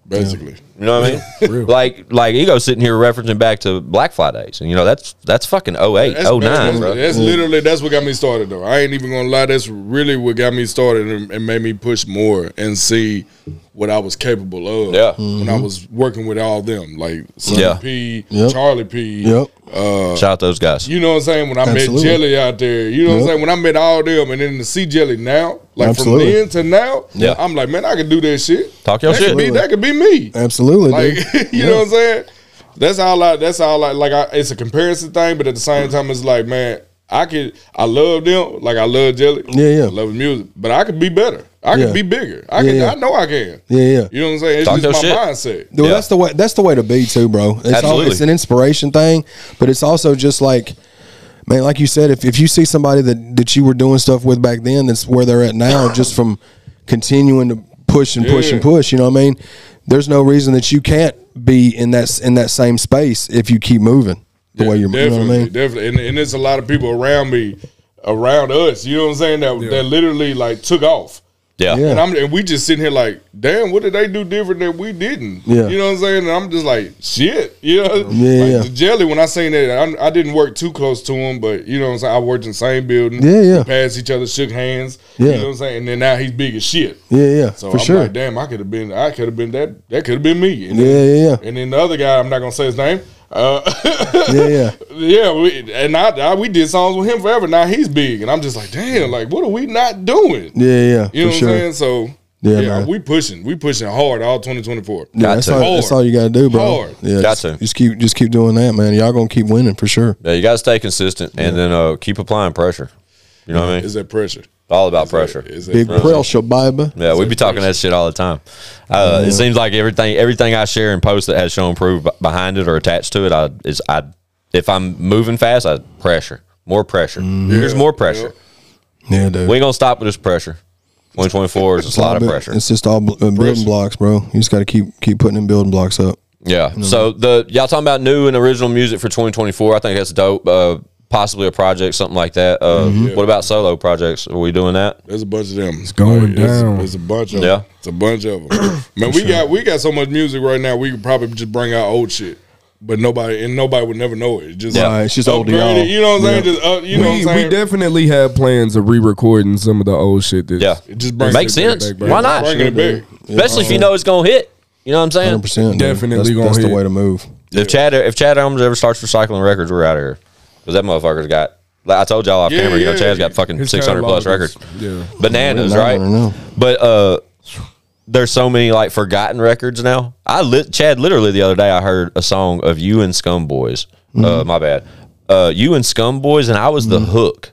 basically. You know what I mean? like like Ego sitting here referencing back to Black Fly days, and you know that's that's fucking oh eight, That's, oh nine, that's, bro. that's literally that's what got me started though. I ain't even gonna lie. That's really what got me started and, and made me push more and see what I was capable of. Yeah. When I was working with all them, like Sonny Yeah. P, Yep. Charlie P. Yep. Uh, Shout out those guys. you know what I'm saying? When I Absolutely. met Jelly out there, you know what I'm Yep. saying? When I met all them and then to see Jelly now, like Absolutely. from then to now, Yeah. I'm like, man, I could do that shit. Talk your that shit. Could be, that could be me. Absolutely, Like, dude. you know what I'm saying? That's all I. That's all I like. I, it's a comparison thing, but at the same time, it's like, man, I could. I love them. Like I love Jelly. Yeah, yeah. I love his music, but I could be better. I Yeah. could be bigger. I Yeah, can. yeah. I know I can. Yeah, yeah. You know what I'm saying? It's Talk just my your mindset. Dude, Yeah. that's the way. That's the way to be too, bro. It's all, Absolutely. it's an inspiration thing, but it's also just like, man, like you said, if, if you see somebody that that you were doing stuff with back then, that's where they're at now, just from continuing to push and push Yeah. and push. You know what I mean? There's no reason that you can't be in that in that same space if you keep moving the way you're. You know Definitely, what I mean? definitely, and, and there's a lot of people around me, around us. You know what I'm saying? That that literally like took off. Yeah. Yeah. And I'm and we just sitting here like, damn, what did they do different that we didn't? Yeah. You know what I'm saying? And I'm just like, shit. You know? Yeah, Like yeah. the Jelly, when I seen that, I, I didn't work too close to him, but you know what I'm saying? I worked in the same building. Yeah, yeah. We passed each other, shook hands. Yeah. You know what I'm saying? And then now he's big as shit. Yeah, yeah, So for I'm sure. like, damn, I could have been, I could have been that, that could have been me. And Yeah, then, yeah, yeah. And then the other guy, I'm not gonna say his name. Uh, Yeah, yeah. yeah, we, and I, I, we did songs with him forever. Now he's big, and I'm just like, damn, like, what are we not doing? Yeah, yeah, You know for what sure. I'm saying? So Yeah, yeah, man. we pushing, we pushing hard all twenty twenty-four. Yeah, Got that's to. all, that's Hard. all you got to do, bro. Hard. Yeah, Got just, to. just keep just keep doing that, man. Y'all gonna keep winning for sure. Yeah, you got to stay consistent and then uh, keep applying pressure. You know what I mean? Is that pressure? All about pressure. Is that Big pressure? pressure, baby. Yeah, we be talking that shit all the time. Uh, It seems like everything everything I share and post that has shown proof b- behind it or attached to it, I is I if I'm moving fast, I pressure more pressure. There's more pressure. Yeah, dude. We ain't gonna stop with this pressure. twenty twenty-four is a lot of bit- pressure. It's just all bl- uh, building blocks, bro. You just got to keep keep putting them building blocks up. Yeah. So the y'all talking about new and original music for twenty twenty-four? I think that's dope. Uh, possibly a project, something like that. Uh, What about solo projects? Are we doing that? There's a bunch of them. It's going down. There's a bunch of Yeah. them. It's a bunch of them. Man, we got we got so much music right now. We could probably just bring out old shit, but nobody and nobody would never know it. Just Yeah. Right, it's just old to upgrade y'all. it, You know what I'm saying? Yeah. Just uh, you know we, what I'm we saying? definitely have plans of re-recording some of the old shit. That's, Yeah. It just brings Makes it back, sense. back, Why not? Bringing it back. Especially if you know it's gonna hit. You know what I'm saying? Hundred percent. Definitely That's, gonna that's the hit. way to move. If Chad if Chad Elms ever starts recycling records, we're out of here because that motherfucker's got. Like I told y'all off Yeah, camera, you know, yeah. Chad's got fucking His six hundred plus catalog is- records, Yeah. bananas, I right? don't know. But uh, there's so many like forgotten records now. I lit Chad literally the other day. I heard a song of you and Scum Boys. Mm-hmm. Uh, my bad. Uh, you and Scum Boys, and I was the hook.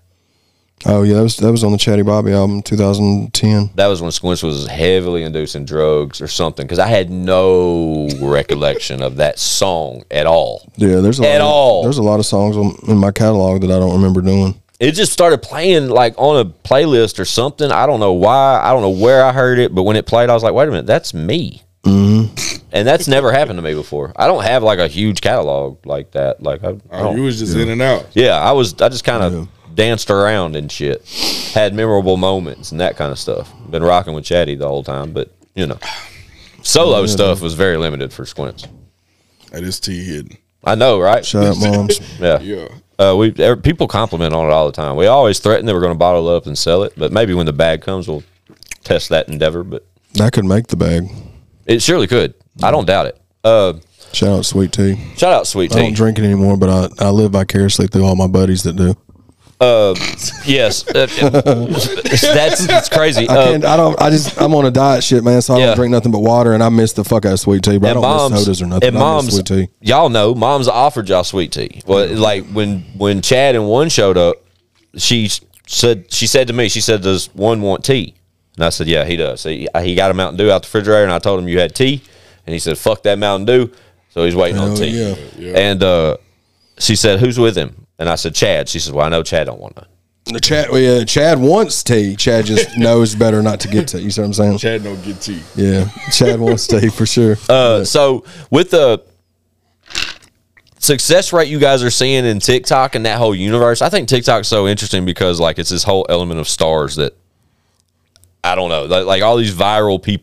Oh yeah, that was that was on the Chatty Bobby album, two thousand ten. That was when Squints was heavily inducing drugs or something because I had no recollection of that song at all. Yeah, there's a At lot all. Of, there's a lot of songs on, in my catalog that I don't remember doing. It just started playing like on a playlist or something. I don't know why. I don't know where I heard it, but when it played, I was like, wait a minute, that's me. Mm-hmm. And that's never happened to me before. I don't have like a huge catalog like that. Like, I, I Oh, don't- you was just in and out. yeah, I was, I just kind of danced around and shit. Had memorable moments and that kind of stuff. Been rocking with Chatty the whole time, but you know, solo stuff was very limited for Squints. That is T hidden. I know, right? Shout out, moms. Yeah. Yeah. Uh, we er, people compliment on it all the time. We always threaten that we're going to bottle it up and sell it, but maybe when the bag comes, we'll test that endeavor. But That could make the bag. it surely could. I don't doubt it. Uh, Shout out, Sweet Tea. shout out, Sweet I don't Tea. drink it anymore, but I, I live vicariously through all my buddies that do. Yes, uh, that's it's crazy. I Uh, can't. I don't. I just. I'm on a diet shit, man. So I Yeah. don't drink nothing but water, and I miss the fuck out of Sweet Tea. But I and don't moms, miss sodas or nothing. and I miss moms, Sweet Tea. y'all know, moms offered y'all Sweet Tea. Well, like when when Chad and one showed up, she said she said to me, she said, "Does one want tea?" And I said, "Yeah, he does." So he, he got a Mountain Dew out the refrigerator, and I told him you had tea, and he said, "Fuck that Mountain Dew." So he's waiting on Hell tea. yeah. And uh, she said, "Who's with him?" And I said, "Chad." She said, "Well, I know Chad don't want none." The Chad. Well, yeah, Chad wants tea. Chad just knows better not to get tea. You see what I'm saying? Chad don't get tea. Yeah, Chad wants tea for sure. Uh, so with the success rate you guys are seeing in TikTok and that whole universe, I think TikTok's so interesting because like it's this whole element of stars that I don't know, like, like all these viral people.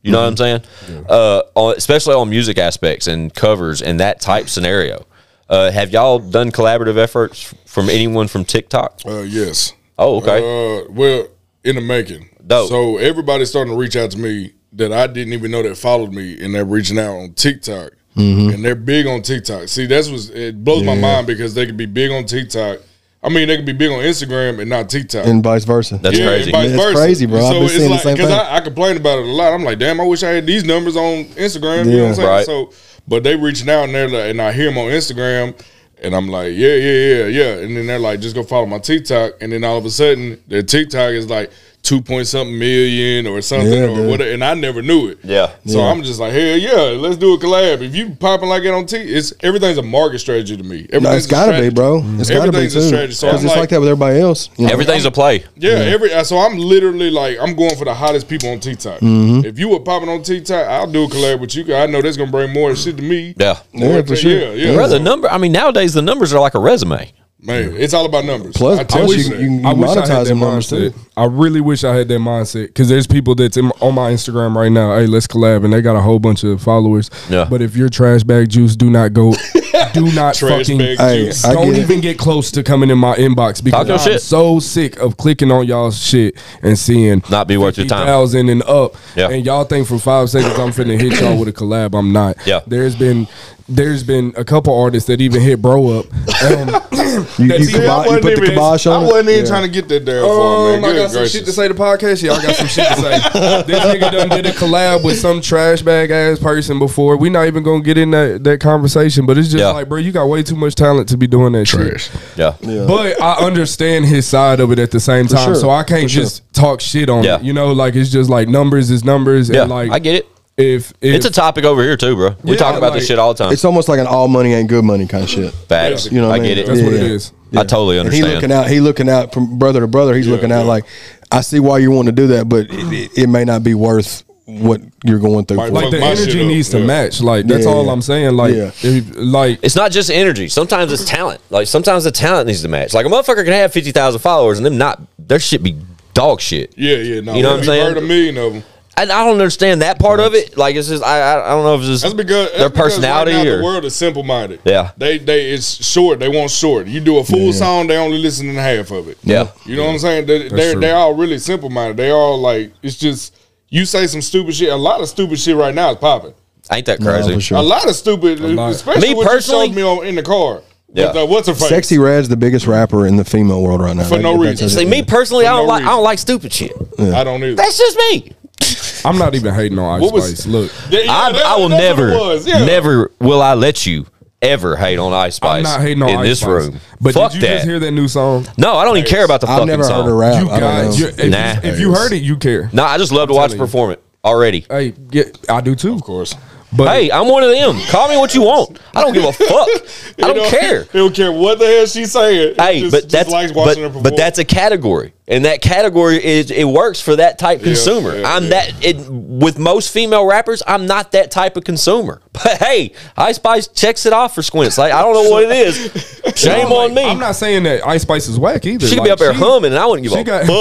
You know what I'm saying? Uh, on, especially on music aspects and covers and that type scenario. Uh, have y'all done collaborative efforts from anyone from TikTok? Uh, yes. Oh, okay. Uh, well, in the making. Dope. So everybody's starting to reach out to me that I didn't even know that followed me, and they're reaching out on TikTok. Mm-hmm. And they're big on TikTok. See, that's what it blows my mind because they could be big on TikTok. I mean, they could be big on Instagram and not TikTok. And vice versa. That's yeah, crazy. And vice It's versa. crazy, bro. So I've been it's seeing the like, same because thing. I, I complain about it a lot. I'm like, damn, I wish I had these numbers on Instagram. You know what I'm saying? Right. So, but they reaching out and they're like, and I hear them on Instagram, and I'm like, yeah, yeah, yeah, yeah. And then they're like, just go follow my TikTok. And then all of a sudden, their TikTok is like two point something million or something Yeah, or dude. whatever. And I never knew it. Yeah. So Yeah. I'm just like, hell yeah, let's do a collab. If you popping like that on T, it's everything's a market strategy to me. No, Everything's it's got to a be, strategy. bro. It's got to be Everything's a too. strategy. So Because I'm it's like- like that with everybody else. You know? Everything's a play. Yeah, every so I'm literally like I'm going for the hottest people on TikTok. Mm-hmm. If you were popping on TikTok, I'll do a collab with you. 'Cause I know that's gonna bring more shit to me. Yeah. Yeah, for sure. Yeah, yeah. Bro, the number, I mean, nowadays the numbers are like a resume. Man, it's all about numbers. Plus- I tell plus you, you- that. you- you- I wish I monetize had that them numbers, mindset. too. I really wish I had that mindset because there's people that's in, on my Instagram right now. Hey, let's collab, and they got a whole bunch of followers. Yeah. But if you're trash bag juice, do not go. Do not Trash fucking. bag Hey, juice. I Don't get it. even get close to coming in my inbox because Talk your I'm shit. so sick of clicking on y'all's shit and seeing Not be worth your time. thousand and up. Yeah. And y'all think for five seconds I'm finna hit y'all with a collab. I'm not. Yeah. There's been there's been a couple artists that even hit bro up. Um, You, that you, see, kibo- I you wasn't put the even, kibosh on I it? wasn't even Yeah. trying to get that there for Um, man. I Good got some gracious. shit to say to podcast. Yeah, I got some shit to say. This nigga done did a collab with some trash bag ass person before. We not even gonna get in that, that conversation, but it's just Yeah. like, bro, you got way too much talent to be doing that Trash. shit. Yeah. But I understand his side of it at the same time, sure. so I can't For sure. just talk shit on Yeah. it. You know, like it's just like numbers is numbers, Yeah. and like I get it. if, if It's a topic over here too, bro. We Yeah, talk about like- this shit all the time. It's almost like an all money ain't good money kind of shit. Facts. You know what I I mean? get it. that's Yeah, what it yeah. is. I totally And he understand. looking out. He looking out from brother to brother. He's looking out yeah. like, I see why you want to do that, but it, it may not be worth what you're going through. Might For. Like Fuck the my energy shit up. needs to Yeah. match. Like that's Yeah, all yeah. I'm saying. Like, Yeah. if, like It's not just energy. Sometimes it's talent. Like sometimes the talent needs to match. Like a motherfucker can have fifty thousand followers and them not, their shit be dog shit. Yeah, yeah. No, You know what I'm we've saying? Heard a million of them. And I don't understand that part of it. Like it's just, I, I, I don't know if it's just That's because their that's because personality right now or the world is simple minded. Yeah. they they it's short. They want short. You do a full song, they only listen to half of it. Yeah. you know what I'm saying? They, they're true. they're all really simple minded. They all like it's just you say some stupid shit. A lot of stupid shit right now is popping. ain't that No, crazy. for sure. A lot of stupid, lot. especially Me what personally- you showed me on in the car. Yeah. With, uh, what's her face? Sexy Red's the biggest rapper in the female world right now. For no That- that's reason. it. See, me personally, For I don't no like I reason. don't like stupid shit. I don't either. That's just me. I'm not even hating on Ice What was- Spice. Look, Yeah, yeah, I, that- I will that's what never, it was. Yeah. never will I let you ever hate on Ice Spice. I'm not hating on in Ice this Spice. room. But Fuck did you that. just hear that new song? No, I don't even care about the I've fucking never song. heard her rap. You I don't got know. you, if, Nah. you, if you heard it, you care. No, I just love to watch her telling you. perform it already. Hey, yeah, I do too. Of course. But Hey, I'm one of them. Call me what you want. I don't give a fuck. I You don't know, care. He don't care what the hell she's saying. He Hey, just, but just that's likes watching her but, perform. but that's a category, and that category is it works for that type consumer. yeah, I'm yeah. that it, with most female rappers. I'm not that type of consumer. But hey, Ice Spice checks it off for Squints. Like I don't know what it is. Shame I'm on like- me. I'm not saying that Ice Spice is whack either. she could be Like, up there she- humming, and I wouldn't give she a got-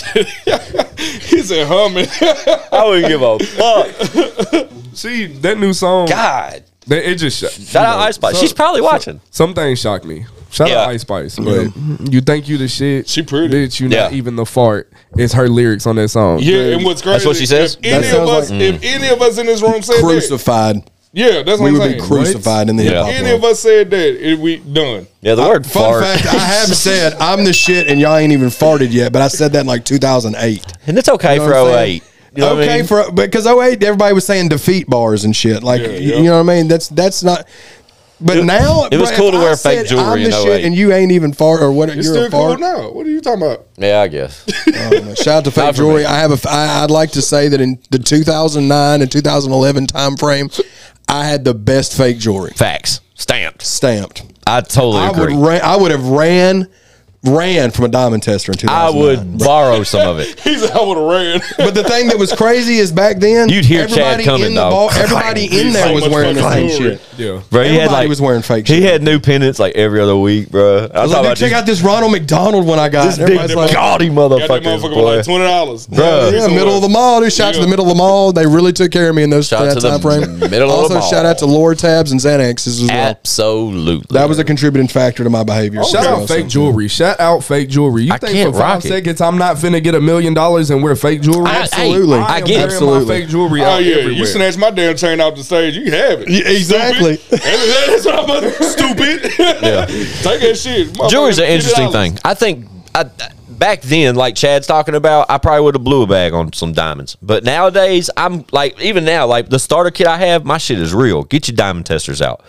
fuck. he said humming. I wouldn't give a fuck. See that new song? God, That, it just shout shout out Ice Spice. She's probably watching. Some things shock me. Shout Yeah. out Ice Spice, but you think you the shit? She pretty. bitch. You not Yeah. even the fart. It's her lyrics on that song. Yeah, and what's crazy? That's what she says? If any That of sounds us, like- if any of us in this room said that, Crucified. yeah, that's what We I'm would saying. be crucified in the Yeah. hip hop Any world. of us said that, it, we done. Yeah, the word Fun fart, fact, I have said I'm the shit and y'all ain't even farted yet, but I said that in like two thousand eight. and it's okay You know for what I'm oh saying? eight. You know what I okay mean? for because oh eight everybody was saying defeat bars and shit. Like Yeah, you, yeah. you know what I mean? That's that's not but It- now it was bro, cool if to I wear fake said jewelry I'm the in shit oh eight. and you ain't even fart or what It's you're still a cool fart. now. What are you talking about? Yeah, I guess. Um, shout out to fake Not for jewelry. me. I have a. I, I'd like to say that in the two thousand nine and two thousand eleven time frame, I had the best fake jewelry Facts stamped. stamped. I totally I would agree. ran, I would have ran ran from a diamond tester in two I thousand nine. would borrow some of it. He said I would have ran. But the thing that was crazy is back then, You'd hear Chad everybody coming, in the dog. ball, everybody in there So was much wearing the fucking fake jewelry. shit. Yeah. Bro, he had Everybody like was wearing fake He shit. had new pennants like every other week, bro. I I was was like, talking dude, about check this, out this Ronald McDonald one I got. this big Everybody's like, gaudy Got that motherfucker, motherfucker for boy. like twenty dollars. Bruh. yeah, middle of the mall. Dude, shout out to Yeah. the middle of the mall. They really took care of me in those Shout out that to the time frame. middle of also, the mall. shout out to Lord Tabs and Xanaxes as well. Absolutely. That was a contributing factor to my behavior. Shout So, out fake so- jewelry. Shout out fake jewelry. You I think can't for five rock it. seconds I'm not finna get a million dollars and wear fake jewelry? I- Absolutely. hey, I am get it. wearing Absolutely. my fake jewelry Oh out yeah, everywhere. you snatch my damn chain off the stage, you have it. Yeah, exactly. Stupid. That's what I'm about- stupid. Yeah. Take that shit. Jewelry's an Motherfucker, interesting fifty dollars. thing. I think I, back then, like Chad's talking about, I probably would have blew a bag on some diamonds. But nowadays, I'm like, even now, like the starter kit I have, my shit is real. Get your diamond testers out.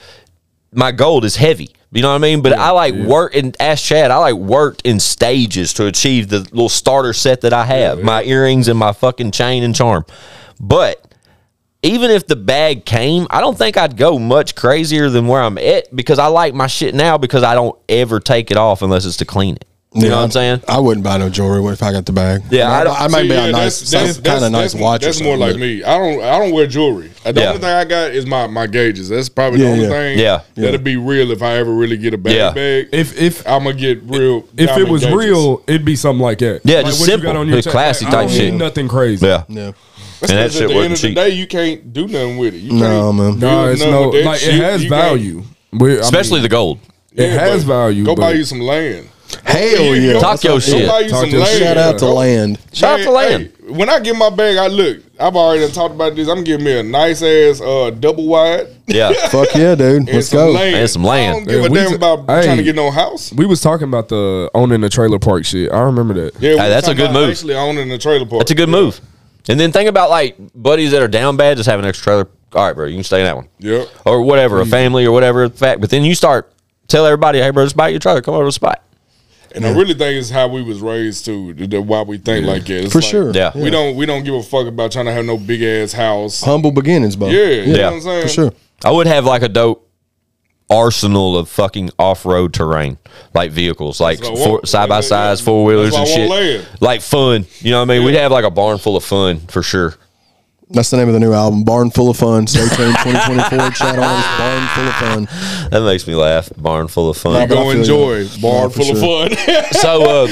My gold is heavy. You know what I mean? But I like work and ask Chad, I like worked in stages to achieve the little starter set that I have. My earrings and my fucking chain and charm. But even if the bag came, I don't think I'd go much crazier than where I'm at because I like my shit now because I don't ever take it off unless it's to clean it. You know what I'm saying? I wouldn't buy no jewelry if I got the bag. Yeah, I I, don't- I might See, be yeah, a nice, that's- some that's- kind of nice that's- watch. or That's more something, like but- me. I don't. I don't wear jewelry. The Yeah. only thing I got is my my gauges. That's probably Yeah, the only yeah. thing. Yeah. that'll be real if I ever really get a bag Yeah. bag. If if I'm gonna get real. if it diamond was gauges. real, it'd be something like that. Yeah, like just what you got simple. on your The check. classy Like, I type don't shit. need nothing crazy. Yeah. Yeah. That's And that 'cause shit at the wasn't end of the cheap. day, you can't do nothing with it. You No, can't man. build No, it's nothing no with that like shit. it has You can't- value. We- I Especially mean, the gold. it Yeah, has but value. Go buy but- you some land. Hell You yeah. go- Talk your Go shit. buy you Talk some your land. shit. Shout out to Go- land. Shout out to land. Hey, when I get my bag, I look. I've already done talked about this. I'm getting me a nice ass uh, double wide Yeah. Fuck yeah, dude. and Let's some go. land. And some land. I don't give Yeah, a we damn t- about hey. trying to get no house. We was talking about the owning the trailer park shit. I remember that. Yeah, we Hey, that's a talking good about move. Actually, owning the trailer park. That's a good move. And then think about like buddies that are down bad, just have an extra trailer. All right, bro, you can stay in that one. Yep. Or whatever, a family or whatever. Fact. But then you start tell everybody, hey, bro, just buy your trailer. Come over to the spot. And I really think it's how we was raised too. the- the- Why we think like that. It's For like, sure. Yeah. We don't we don't give a fuck about trying to have no big ass house. Humble beginnings, bro. Yeah, you Yeah. know what I'm saying? For sure. I would have like a dope arsenal of fucking off road terrain, like vehicles, like That's what I four, want. side by That's- sides, yeah. four wheelers and That's why I shit. want land. Like fun. You know what I mean? We'd have like a barn full of fun for sure. That's the name of the new album, Barn Full of Fun. Stay tuned, twenty twenty-four. Shout out, Barn Full of Fun. That makes me laugh. Barn full of fun. Nah, but I Go feel enjoy. you. Bar Nah, for full sure. of fun. So, uh,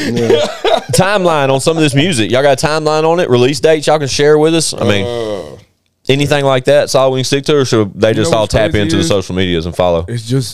timeline on some of this music. Y'all got a timeline on it? Release dates y'all can share with us? I mean, Uh, anything like that? That's all we can stick to, or should they just know all what's tap crazy into the is- social medias and follow? It's just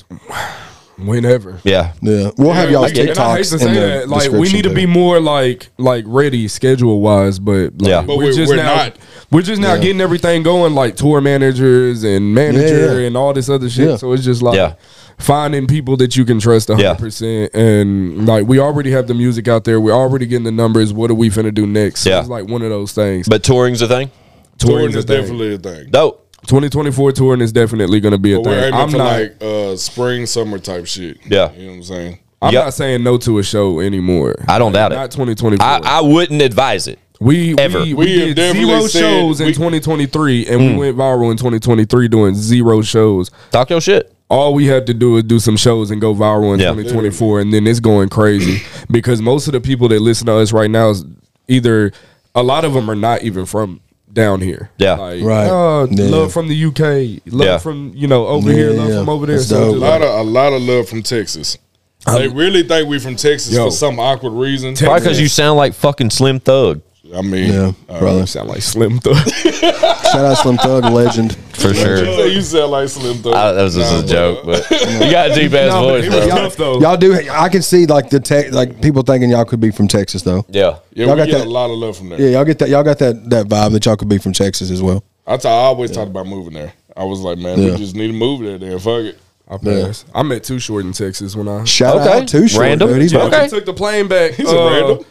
whenever. Yeah. Yeah. We'll have Yeah, y'all's we- And I hate TikToks to in say the that. Like we description, need to too. be more like like ready schedule wise, but like, Yeah. But we're, we're- just we're now not. we're just now Yeah. getting everything going like tour managers and manager Yeah, yeah. and all this other shit. Yeah. So it's just like Yeah. finding people that you can trust one Yeah. hundred percent. And like we already have the music out there. We're already getting the numbers. What are we finna do next? So Yeah. it's like one of those things. But touring's a thing? touring Touring's a is thing. definitely a thing. Dope. twenty twenty-four touring is definitely going to be a But we're thing. aiming I'm for not. like uh, spring, summer type shit. Yeah. You know what I'm saying? I'm Yep. not saying no to a show anymore. I don't doubt it. Not twenty twenty-four. I, I wouldn't advise it. We Ever. we, We we have did definitely zero said shows in we- twenty twenty-three, and we went viral in twenty twenty-three doing zero shows. Talk your shit. All we had to do is do some shows and go viral in Yeah. twenty twenty-four, and then it's going crazy because most of the people that listen to us right now is either a lot of them are not even from down here. Yeah. like, Right. uh, Yeah. love from the U K, love Yeah. from you know over here, Yeah, love yeah. from over there. That's So dope. A just lot like- of a lot of love from Texas. They really think we from Texas Yo. for some awkward reason. Probably because you sound like fucking Slim Thug. I mean, Yeah, uh, brother. sound like Slim Thug. Shout out Slim Thug, legend. For You sure. say you sound like Slim Thug. I, that was just Nah, a but, joke, uh, but you got a deep ass No, but voice, it was bro. tough though. Y'all do. I can see like the tech, like people thinking y'all could be from Texas though. Yeah. Yeah, Y'all we got get that- a lot of love from there. Yeah, y'all get that. Y'all got that that vibe that y'all could be from Texas as well. I, t- I always talked about moving there. I was like, man, Yeah. we just need to move there. Then fuck it. I passed. I met Too Short in Texas when I. Shout Okay. out to Short, Random. dude. He's Yeah. Okay. Okay. Took the plane back. He's a uh, random.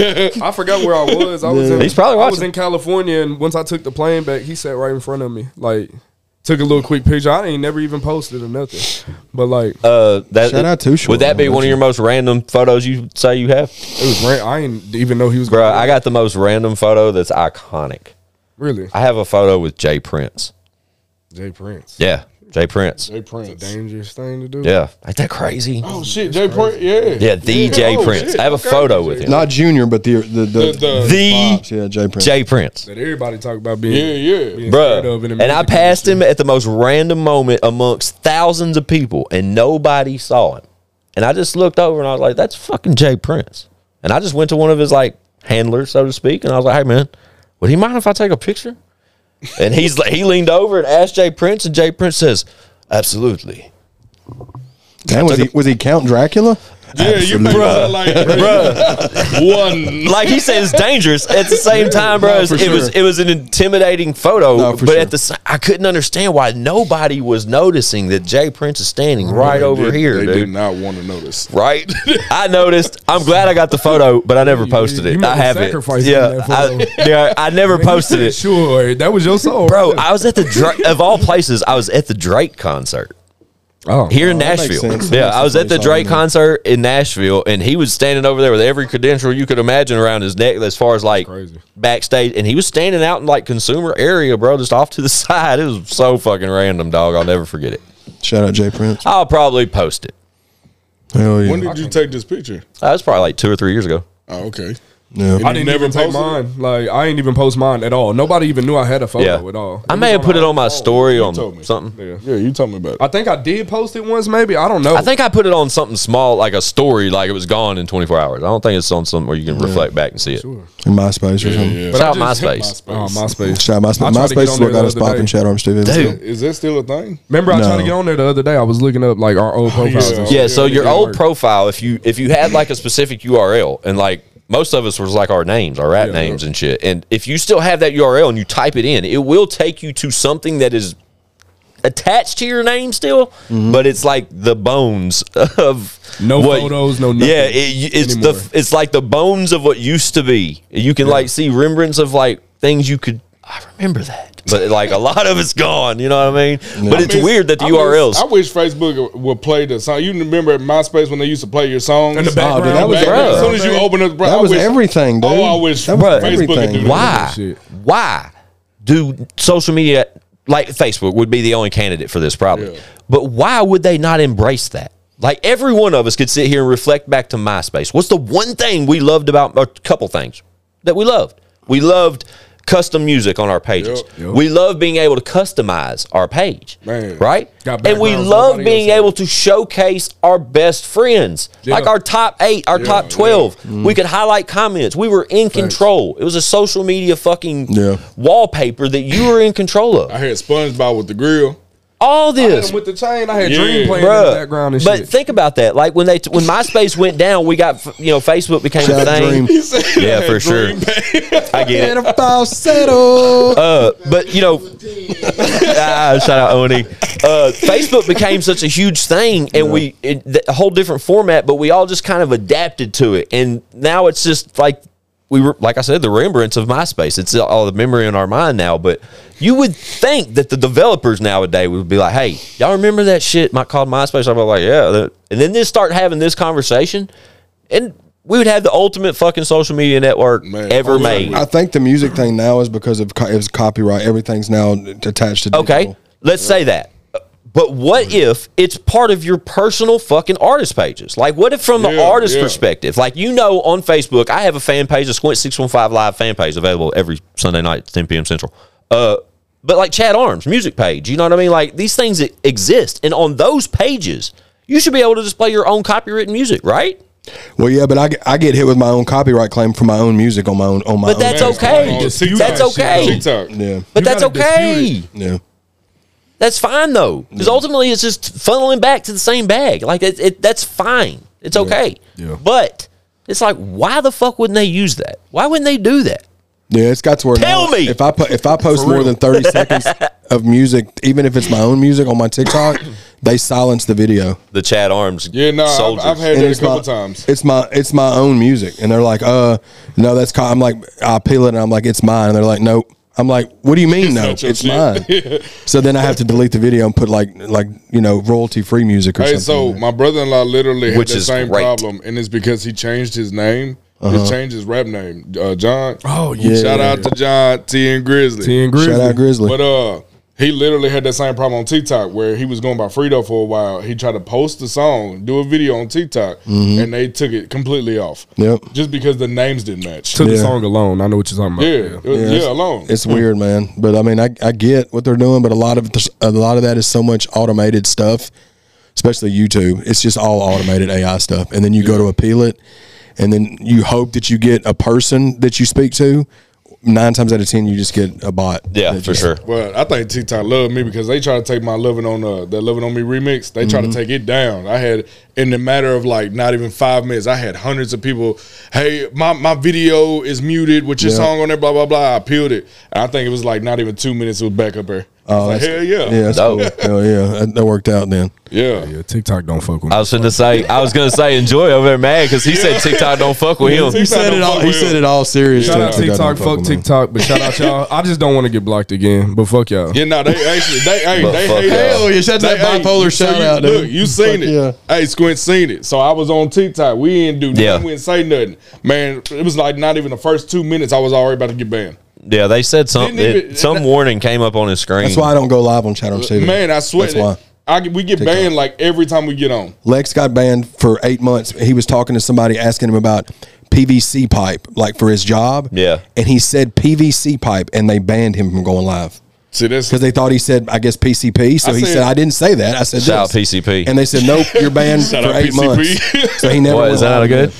I forgot where I was. I was. In, He's probably I was watching. in California, and once I took the plane back, he sat right in front of me. Like, took a little quick picture. I ain't never even posted or nothing. But like, Uh, that, Shout out to Short, Would that be man. one of your most random photos you say you have? it was. Ran- I ain't even know he was. Bro, gonna- I got the most random photo that's iconic. really I have a photo with Jay Prince. Jay Prince. Yeah. Jay Prince. Jay Prince. Dangerous thing to do. Yeah, ain't that crazy? Oh shit, Jay Prince. Yeah. Yeah, the Jay Oh, Prince. shit. I have a Okay. photo with him. Not Junior, but the the the, The- the- The Pops, yeah, Jay Prince. Jay Prince. That everybody talk about being. Yeah, yeah. being scared of Bruh. in the And I music passed industry. him at the most random moment amongst thousands of people, and nobody saw him. And I just looked over and I was like, that's fucking Jay Prince. And I just went to one of his like handlers, so to speak, and I was like, hey man, would he mind if I take a picture? And he's like, he leaned over and asked Jay Prince, and Jay Prince says, absolutely. Damn, was he was he Count Dracula? Yeah, you made that like one. Like he said, it's dangerous. At the same time, bro, No, it, for it was sure. it was an intimidating photo. No, for but sure. at the sa- I couldn't understand why nobody was noticing that Jay Prince is standing right over They- here, They dude. did not want to notice. Right? I noticed. I'm glad I got the photo, but I never posted you it. made I a have it. sacrifice in Yeah, that I, photo. yeah, I never posted it, Sure, that was your soul, bro. I was at the Dra- of all places. I was at the Drake concert. Oh, Here in that makes Nashville. sense. Yeah, That's I was the at the place I Drake remember. concert in Nashville, and he was standing over there with every credential you could imagine around his neck as far as like Crazy. backstage. And he was standing out in like consumer area, bro, just off to the side. It was so fucking random, dog. I'll never forget it. Shout out Jay Prince. I'll probably post it. Hell yeah. When did you take this picture? That was probably like two or three years ago. Oh, okay. yeah. And I you didn't never even take posted it? mine. Like I ain't even post mine at all. Nobody even knew I had a photo Yeah. at all. I It may was have put it our on my phone. story on told me. something. Yeah. Yeah, you told me about it. I think I did post it once, maybe. I don't know. I think I put it on something small, like a story, like it was gone in twenty-four hours. I don't think it's on something where you can reflect back and see it. In MySpace or something. yeah. But Shout I out just- MySpace. Oh, MySpace. Shout out MySpace. I tried to get MySpace on is what there got the us other popping. day. Shout out Steve. Dude. Is that still a thing? Remember, I tried No. to get on there the other day. I was looking up like our old profiles. yeah. and shit. Yeah, so your Yeah, old work. profile, if you if you had like a specific U R L, and like most of us was like our names, our rap Yeah, names and shit, and if you still have that U R L and you type it in, it will take you to something that is attached to your name still, but it's like the bones of No what- photos, no nothing Yeah, it, it's anymore. the it's like the bones of what used to be. You can like see remembrance of like things you could. I remember that, but like a lot of it's gone. You know what I mean? But it's I miss- weird that the I U R Ls. Miss, I wish Facebook would play the song. You remember at MySpace when they used to play your songs? In the Oh, background. dude, that was Back- Bruh. as soon as you open up, bro, That I was wish- everything, dude. Oh, I wish That was Facebook everything. could do that. Why? Shit. Why do social media like Facebook would be the only candidate for this probably? Yeah. But why would they not embrace that? Like every one of us could sit here and reflect back to MySpace. What's the one thing we loved about, or a couple things that we loved? We loved custom music on our pages. Yep. Yep. We love being able to customize our page, Man. right? Got And we backgrounds love nobody being else able to showcase our best friends, Yeah. like our top eight, our top yeah. twelve. We could highlight comments. We were in control. It was a social media fucking Yeah. wallpaper that you were in control of. I had SpongeBob with the grill. All I had this, them with the chain. I had Yeah. Dream playing in bruh. the background and But shit. think about that. Like when they when MySpace went down, we got you know Facebook became Shout a out thing. Dream. Yeah, for sure. I get it. Falsetto. Uh, but you know, ah, shout out Oni. Uh, Facebook became such a huge thing, and we it, a whole different format. But we all just kind of adapted to it, and now it's just like we were, like I said, the remembrance of MySpace. It's all the memory in our mind now. But you would think that the developers nowadays would be like, "Hey, y'all remember that shit my, called MySpace?" I'm like, "Yeah," that- and then they start having this conversation, and we would have the ultimate fucking social media network Man, ever oh, yeah. made. I think the music thing now is because of co- it's copyright. Everything's now attached to digital. Okay, let's say that. But what if it's part of your personal fucking artist pages? Like, what if from the Yeah, artist yeah. perspective, like, you know, on Facebook, I have a fan page, a Squint six one five Live fan page available every Sunday night, ten p.m. Central. Uh, but like Chad Arms, music page, you know what I mean? Like, these things that exist. And on those pages, you should be able to display your own copywritten music, right? Well, yeah, but I, get- I get hit with my own copyright claim for my own music on my own on my But own. that's Man, okay. on That's TikTok, okay. TikTok. yeah, But You that's gotta okay. dispute yeah. That's fine though, because ultimately it's just funneling back to the same bag. Like it, it that's fine. It's okay. Yeah. But it's like, why the fuck wouldn't they use that? Why wouldn't they do that? Yeah, it's got to where Tell now, me! if I put if I post more than thirty seconds of music, even if it's my own music on my TikTok, they silence the video. The Chad Arms. Yeah, no, I've, soldiers. I've had And that a it's couple my, times. It's my it's my own music, and they're like, uh, no, that's co-. I'm like, I peel it, and I'm like, it's mine, and they're like, nope. I'm like, what do you mean, no? not your It's shit. mine. So then I have to delete the video and put like like you know royalty free music or Hey, something. so my brother-in-law literally had Which the is same great. problem, and it's because he changed his name. He changed his rap name, uh, John. Oh, yeah. Shout out to John T and Grizzly. T and Grizzly. Shout out Grizzly. But uh, He literally had that same problem on TikTok where he was going by Frito for a while. He tried to post the song, do a video on TikTok, Mm-hmm. and they took it completely off. Yep. Just because the names didn't match. To the Yeah. song alone, I know what you're talking about. Yeah, it was- Yeah, yeah, it's- alone. It's weird, man. But I mean, I, I get what they're doing, but a lot of it- a lot of that is so much automated stuff, especially YouTube. It's just all automated A I stuff, and then you go to appeal it, and then you hope that you get a person that you speak to. Nine times out of ten, you just get a bot. Yeah, that for just- sure. Well, I think TikTok love me because they try to take my "Loving on" uh, that "Loving on Me" remix. They try Mm-hmm. to take it down. I had in the matter of like not even five minutes, I had hundreds of people. Hey, my my video is muted with your Yeah. song on there. Blah blah blah. I peeled it, and I think it was like not even two minutes. It was back up there. I was Oh, like, that's- hell yeah, Yeah, that's Dope. cool. Hell yeah, that, that worked out then. yeah. Yeah, TikTok don't fuck with me. I was finna say, I was gonna say, enjoy over there, mad because he said TikTok don't fuck with him. He said it all- He said it all serious. Shout out too. TikTok, Don't fuck with me. TikTok, but shout out y'all. I just don't want to get blocked again, but fuck y'all. Yeah, no, they actually they hey, But they fuck hate y'all. us. Hell yeah, shout out to They- that hey, bipolar so shout you- out, dude. Look, you seen Fuck it. yeah. Hey, Squint seen it. So I was on TikTok. We didn't do nothing. Yeah. We didn't say nothing. Man, it was like not even the first two minutes. I was already about to get banned. Yeah, they said something. Didn't even- it- some warning came up on his screen. That's why I don't go live on Chatham T V. Man, I swear. That's why. I, we get TikTok. banned like every time we get on. Lex got banned for eight months. He was talking to somebody asking him about P V C pipe, like for his job. Yeah. And he said P V C pipe, and they banned him from going live See, that's because they thought he said, I guess, P C P. So I he said- said, I didn't say that. I said, Shout out this. P C P. And they said, nope, you're banned Shout for out eight P C P. months. So he never What, went is that live not good? again.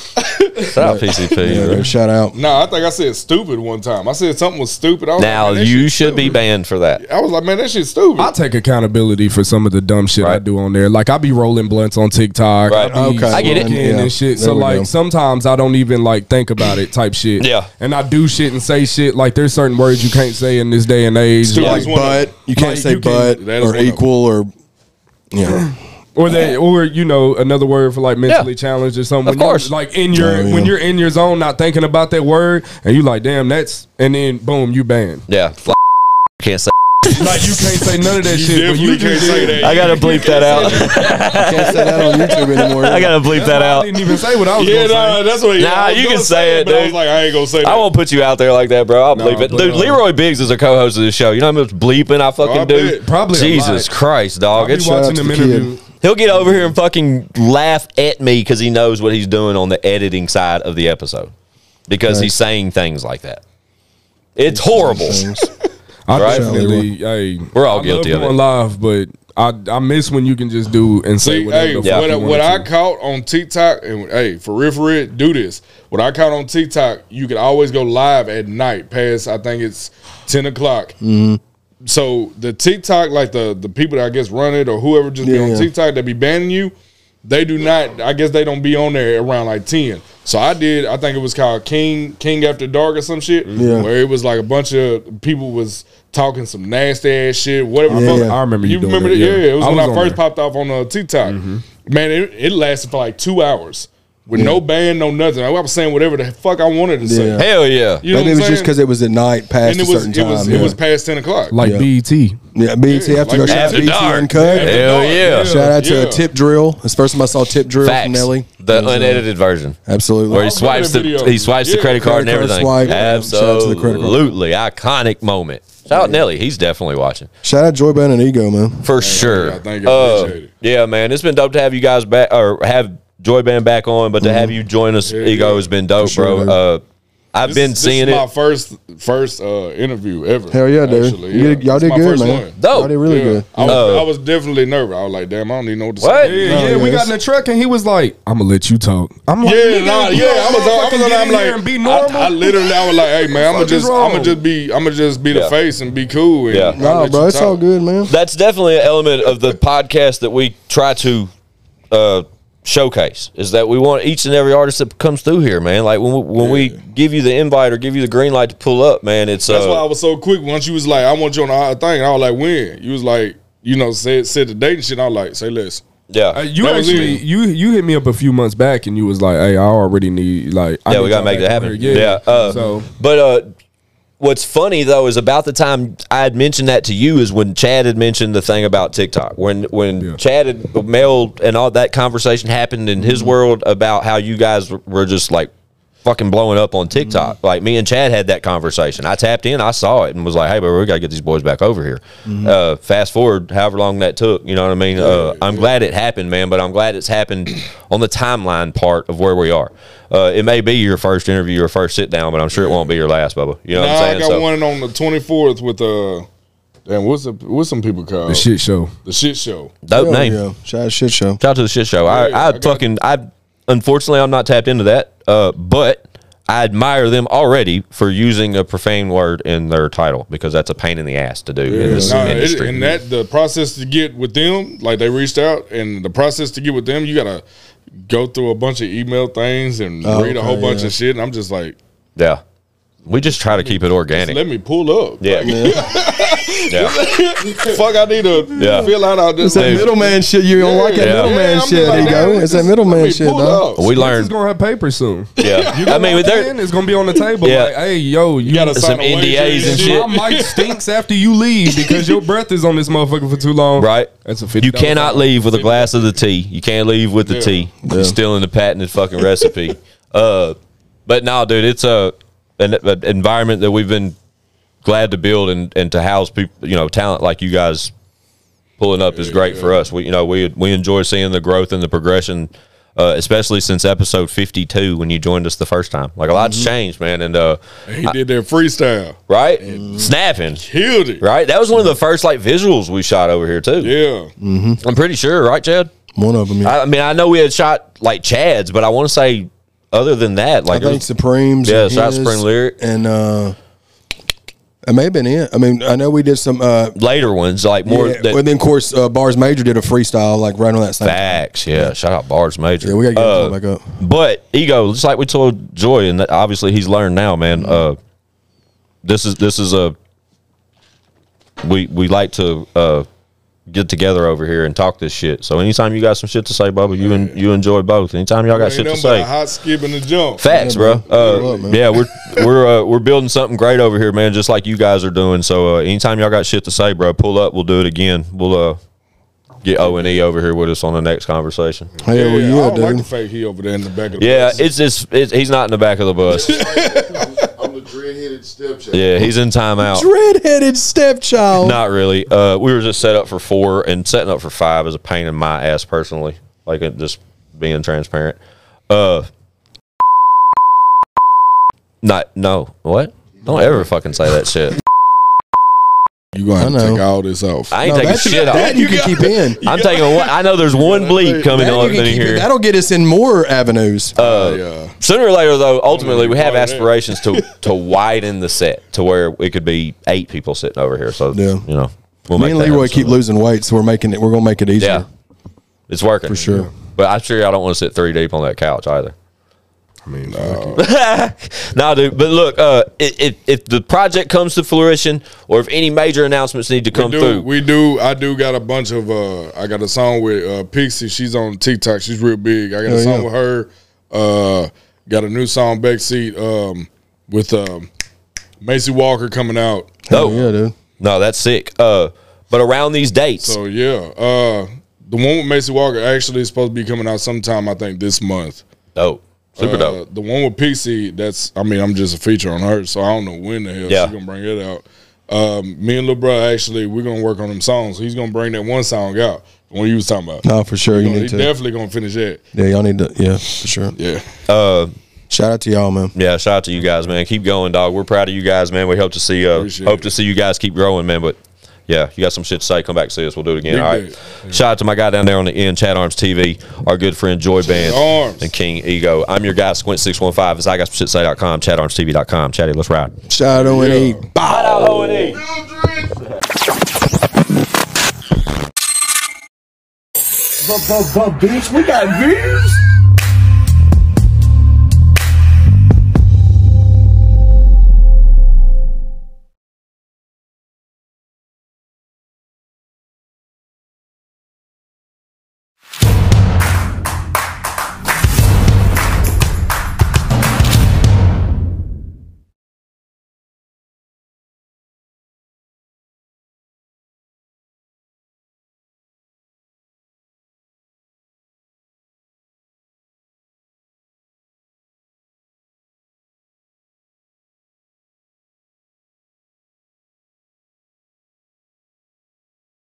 Shout out P C P. Yeah, bro. dude, shout out. no. I think I said stupid one time. I said something was stupid. I was Now like, man, that you shit should be stupid. banned for that. I was like, man, that shit's stupid. I take accountability for some of the dumb shit I Right. do on there. Like I be rolling blunts on TikTok. Right. I be Okay. I get it. smoking Yeah. and shit. There So we like go. sometimes I don't even like think about it type shit. Yeah. And I do shit and say shit. Like there's certain words you can't say in this day and age. Stupid Like, is one of But them. you can't Like, say you can- but that is or one of them. equal or, you know. or they, or you know, another word for like mentally Yeah. challenged or something. Of When you're, course. like in your Oh, yeah. when you're in your zone, not thinking about that word, and you like, damn, that's, and then boom, you banned. Yeah. Fly- Can't say. Like you can't say none of that You shit. But you definitely can't just say did. that. I gotta bleep that out. Can't say that on YouTube anymore. I gotta bleep that I out. didn't even say what I was Yeah, gonna nah, say. that's what. Nah, I was you gonna can say it, but I was dude. like, I ain't gonna say that. I won't put you out there like that, bro. I'll bleep it. but, Dude, uh, Leroy Biggs is a co-host of the show. You know how much bleeping I fucking I do? bet. Probably a Jesus lot. Christ, dog. I be It's, Shout out watching to them the kid. interview. he'll get over here and fucking laugh at me because he knows what he's doing on the editing side of the episode because Right. he's saying things like that. It's horrible. I Right? definitely, hey, We're all I guilty love of it. going live, but I I miss when you can just do and say See, whatever hey, the Yeah. fuck what, you I- want what I to. caught on TikTok, and hey, for real, for real, do this. What I caught on TikTok, you could always go live at night, past I think it's ten o'clock. Mm-hmm. So the TikTok, like the the people that I guess run it or whoever just be Yeah, on yeah. TikTok that be banning you, they do not. I guess they don't be on there around like ten. So I did. I think it was called King King After Dark or some shit. Yeah. Where it was like a bunch of people was talking some nasty ass shit. Whatever. the Yeah, fuck. yeah. I remember you You doing remember that, that? yeah. Yeah, it was I when was I on first there. popped off on uh, TikTok. Man, it, it lasted for like two hours with no ban, no nothing. I was saying whatever the fuck I wanted to say. Yeah. Hell yeah. You know Maybe it what was I'm just because saying? it was at night past And a it was certain it time. was yeah. it was past ten o'clock. Like Yeah. B E T. yeah, B T. Yeah, have to like go shout out After to B T dark. Uncut. After Hell dark, yeah. Shout out to Yeah. Tip Drill. That's the first time I saw Tip Drill Facts. from Nelly. The It was, uh, unedited version. Absolutely. Where he I'll play swipes that the video. he swipes the Yeah. credit card and Credit card everything. swipe. Shout out to the credit card. Absolutely iconic moment. Shout out Nelly. He's definitely watching Shout out Joy Band and Ego, man. for sure. you. Thank you. Uh, Appreciate it. yeah, man, it's been dope to have you guys back or have Joy Band back on, but to have you join us, Yeah, Ego, yeah. has been dope, For sure, bro. dude. Uh, I've This- been this seeing is my it. first first uh, interview ever. Hell yeah, dude. actually, You did- y'all It's did my good, first man. one. Dope. Y'all did really Yeah. good. I was, Uh, I was definitely nervous. I was like, damn, I don't even know what to What? say. Yeah, No, yeah, we yes. got in the truck and he was like, "I'm gonna let you talk." I'm like, Yeah, "Nigga, nah, you yeah. I was, don't on, I was motherfucking on. get I'm in here like, and be I, normal." I literally, I was like, hey man, I'm gonna fuck is just, I'm wrong? gonna just be, I'm gonna just be the Yeah. face and be cool. And Yeah. I'll No, let bro, you it's talk. all good, man. That's definitely an element of the podcast that we try to uh, showcase is that we want each and every artist that comes through here, man. Like when we, when we give you the invite or give you the green light to pull up, man, it's That's uh, why I was so quick. Once you was like, I want you on the hot thing, and I was like, when? You was like, you know, said said the date and shit. I was like, say less. yeah. Uh, you That was actually it. you you hit me up a few months back and you was like, "Hey, I already need like I Yeah, need we gotta y'all make back that on happen. here." Yeah. uh, so but uh, what's funny though is about the time I had mentioned that to you is when Chad had mentioned the thing about TikTok. When when Yeah. Chad had mailed and all that conversation happened in his world about how you guys were just like fucking blowing up on TikTok. Mm-hmm. Like me and Chad had that conversation. I tapped in, I saw it, and was like, "Hey, bro, we gotta get these boys back over here." Mm-hmm. Uh, fast forward, however long that took, you know what I mean? Uh, I'm yeah. glad it happened, man, but I'm glad it's happened on the timeline part of where we are. Uh, it may be your first interview or first sit down, but I'm sure it won't be your last, Bubba. You know nah, what I'm saying? I got so, one on the twenty-fourth with uh, damn, what's the what's some people called the shit show? The shit show. Dope Hell name. Yeah. Shout out to shit show. Shout out to the shit show. Yeah, I, I, I fucking, I unfortunately I'm not tapped into that, uh, but I admire them already for using a profane word in their title because that's a pain in the ass to do Yeah. in this nah, industry. It, and that the process to get with them, like they reached out, and the process to get with them, you gotta go through a bunch of email things and Oh, read a okay, whole bunch yeah. of shit. And I'm just like, yeah, we just try to keep it organic. let me pull up. Yeah. Like, Yeah. fuck, I need to Yeah. fill out all this. It's that middleman shit. You don't like that Yeah. middleman Yeah, I'm shit. like, There you go. man, It's that let middleman me shit, pull dog. up. We He's learned. gonna have papers soon. Yeah, You I mean, walk there, in, it's gonna be on the table. Yeah. Like, hey, yo, you, You gotta Some sign a N D waiver As and shit. my mic stinks after you leave because your breath is on this motherfucker for too long. right? That's a fifty. You cannot leave with a glass of the tea. You can't leave with the Yeah. tea. You're stealing the patented fucking recipe. Uh, but no, dude, it's a an, an environment that we've been glad to build and, and to house people, you know, talent like you guys pulling up is great for us. We, you know, we we enjoy seeing the growth and the progression, uh, especially since episode fifty-two when you joined us the first time. Like a lot's Mm-hmm. changed, man, and uh, He did their freestyle. right, snapping, Killed it. right. That was one of the first like visuals we shot over here too. Yeah. I'm pretty sure, right, Chad? One of them. Yeah. I, I mean, I know we had shot like Chad's, but I want to say other than that, like I think Supremes. Yeah, and shout out his, Supreme Lyric. and uh, it may have been it. I mean, I know we did some. Uh, later ones, like more yeah, that, well, then of course uh, Bars Major did a freestyle like right on that same. facts. Yeah, shout out Bars Major. Yeah, we gotta get uh, him back up. But Ego, just like we told Joy, and that obviously he's learned now, man. Uh, this is this is a we we like to uh, get together over here and talk this shit. So anytime you got some shit to say, Bubba, you and you enjoy both. Anytime y'all got Ain't shit to nothing but say, a hot skip and a jump. facts, Yeah, bro. bro. Uh, Good luck, man. yeah, we're we're uh, we're building something great over here, man. Just like you guys are doing. So uh, anytime y'all got shit to say, bro, pull up. We'll do it again. We'll uh, get O and E over here with us on the next conversation. Hell Yeah, yeah, I don't dude. like the fake he over there in the back of the Yeah, bus. it's just it's, he's not in the back of the bus. I'm the dread-headed stepchild. Yeah, he's in timeout. Redheaded stepchild. Not really. Uh, we were just set up for four, and setting up for five is a pain in my ass personally. Like it just being transparent. Uh, not no what? Don't ever fucking say that shit. You gonna have I to know. take all this off. I ain't No, taking that's- shit off. that you can keep in. I'm taking one. I know there's one bleep coming That on you can in keep here. in. That'll get us in more avenues. Uh, yeah. Sooner or later, though, ultimately, we have Widen it. aspirations to to widen the set to where it could be eight people sitting over here. So, Yeah. you know, we'll Me make and that Leroy happen keep soon. losing weight, so we're making it. We're gonna make it easier. Yeah, it's working for sure. But I'm sure y'all don't want to sit three deep on that couch either. I mean, fuck it. No, dude. But look, uh, if, if if the project comes to fruition, or if any major announcements need to come we do, through, we do. I do got a bunch of. Uh, I got a song with uh, Pixie. She's on TikTok. She's real big. I got Oh, a song yeah. with her. Uh, got a new song backseat um, with um, Macy Walker coming out. no, Yeah, dude. no, that's sick. Uh, but around these dates, So yeah, uh, the one with Macy Walker actually is supposed to be coming out sometime. I think this month. dope, super Uh, dope. The one with Pixie, that's I mean, I'm just a feature on her, so I don't know when the hell Yeah. she's gonna bring it out. Um, me and Lil Bro actually we're gonna work on them songs. He's gonna bring that one song out. The one you was talking about. No, for sure. You He gonna- need he to. definitely gonna finish that. Yeah, y'all need to. Yeah, for sure. Yeah. Uh, Shout out to y'all, man. yeah, shout out to you guys, man. Keep going, dog. We're proud of you guys, man. We hope to see, uh, Appreciate hope it. to see you guys keep growing, man. But yeah, you got some shit to say, come back and see us. We'll do it again. Big All right. day. Shout out to my guy down there on the end, Chad Arms T V, our good friend Joy Band Arms. and King Ego. I'm your guy, Squint six one five. It's I got some shit to say dot com, chad arms t v dot com. Chatty, let's ride. Shout out to O and E. Yeah. Shout out O and E. Bitch, we got views.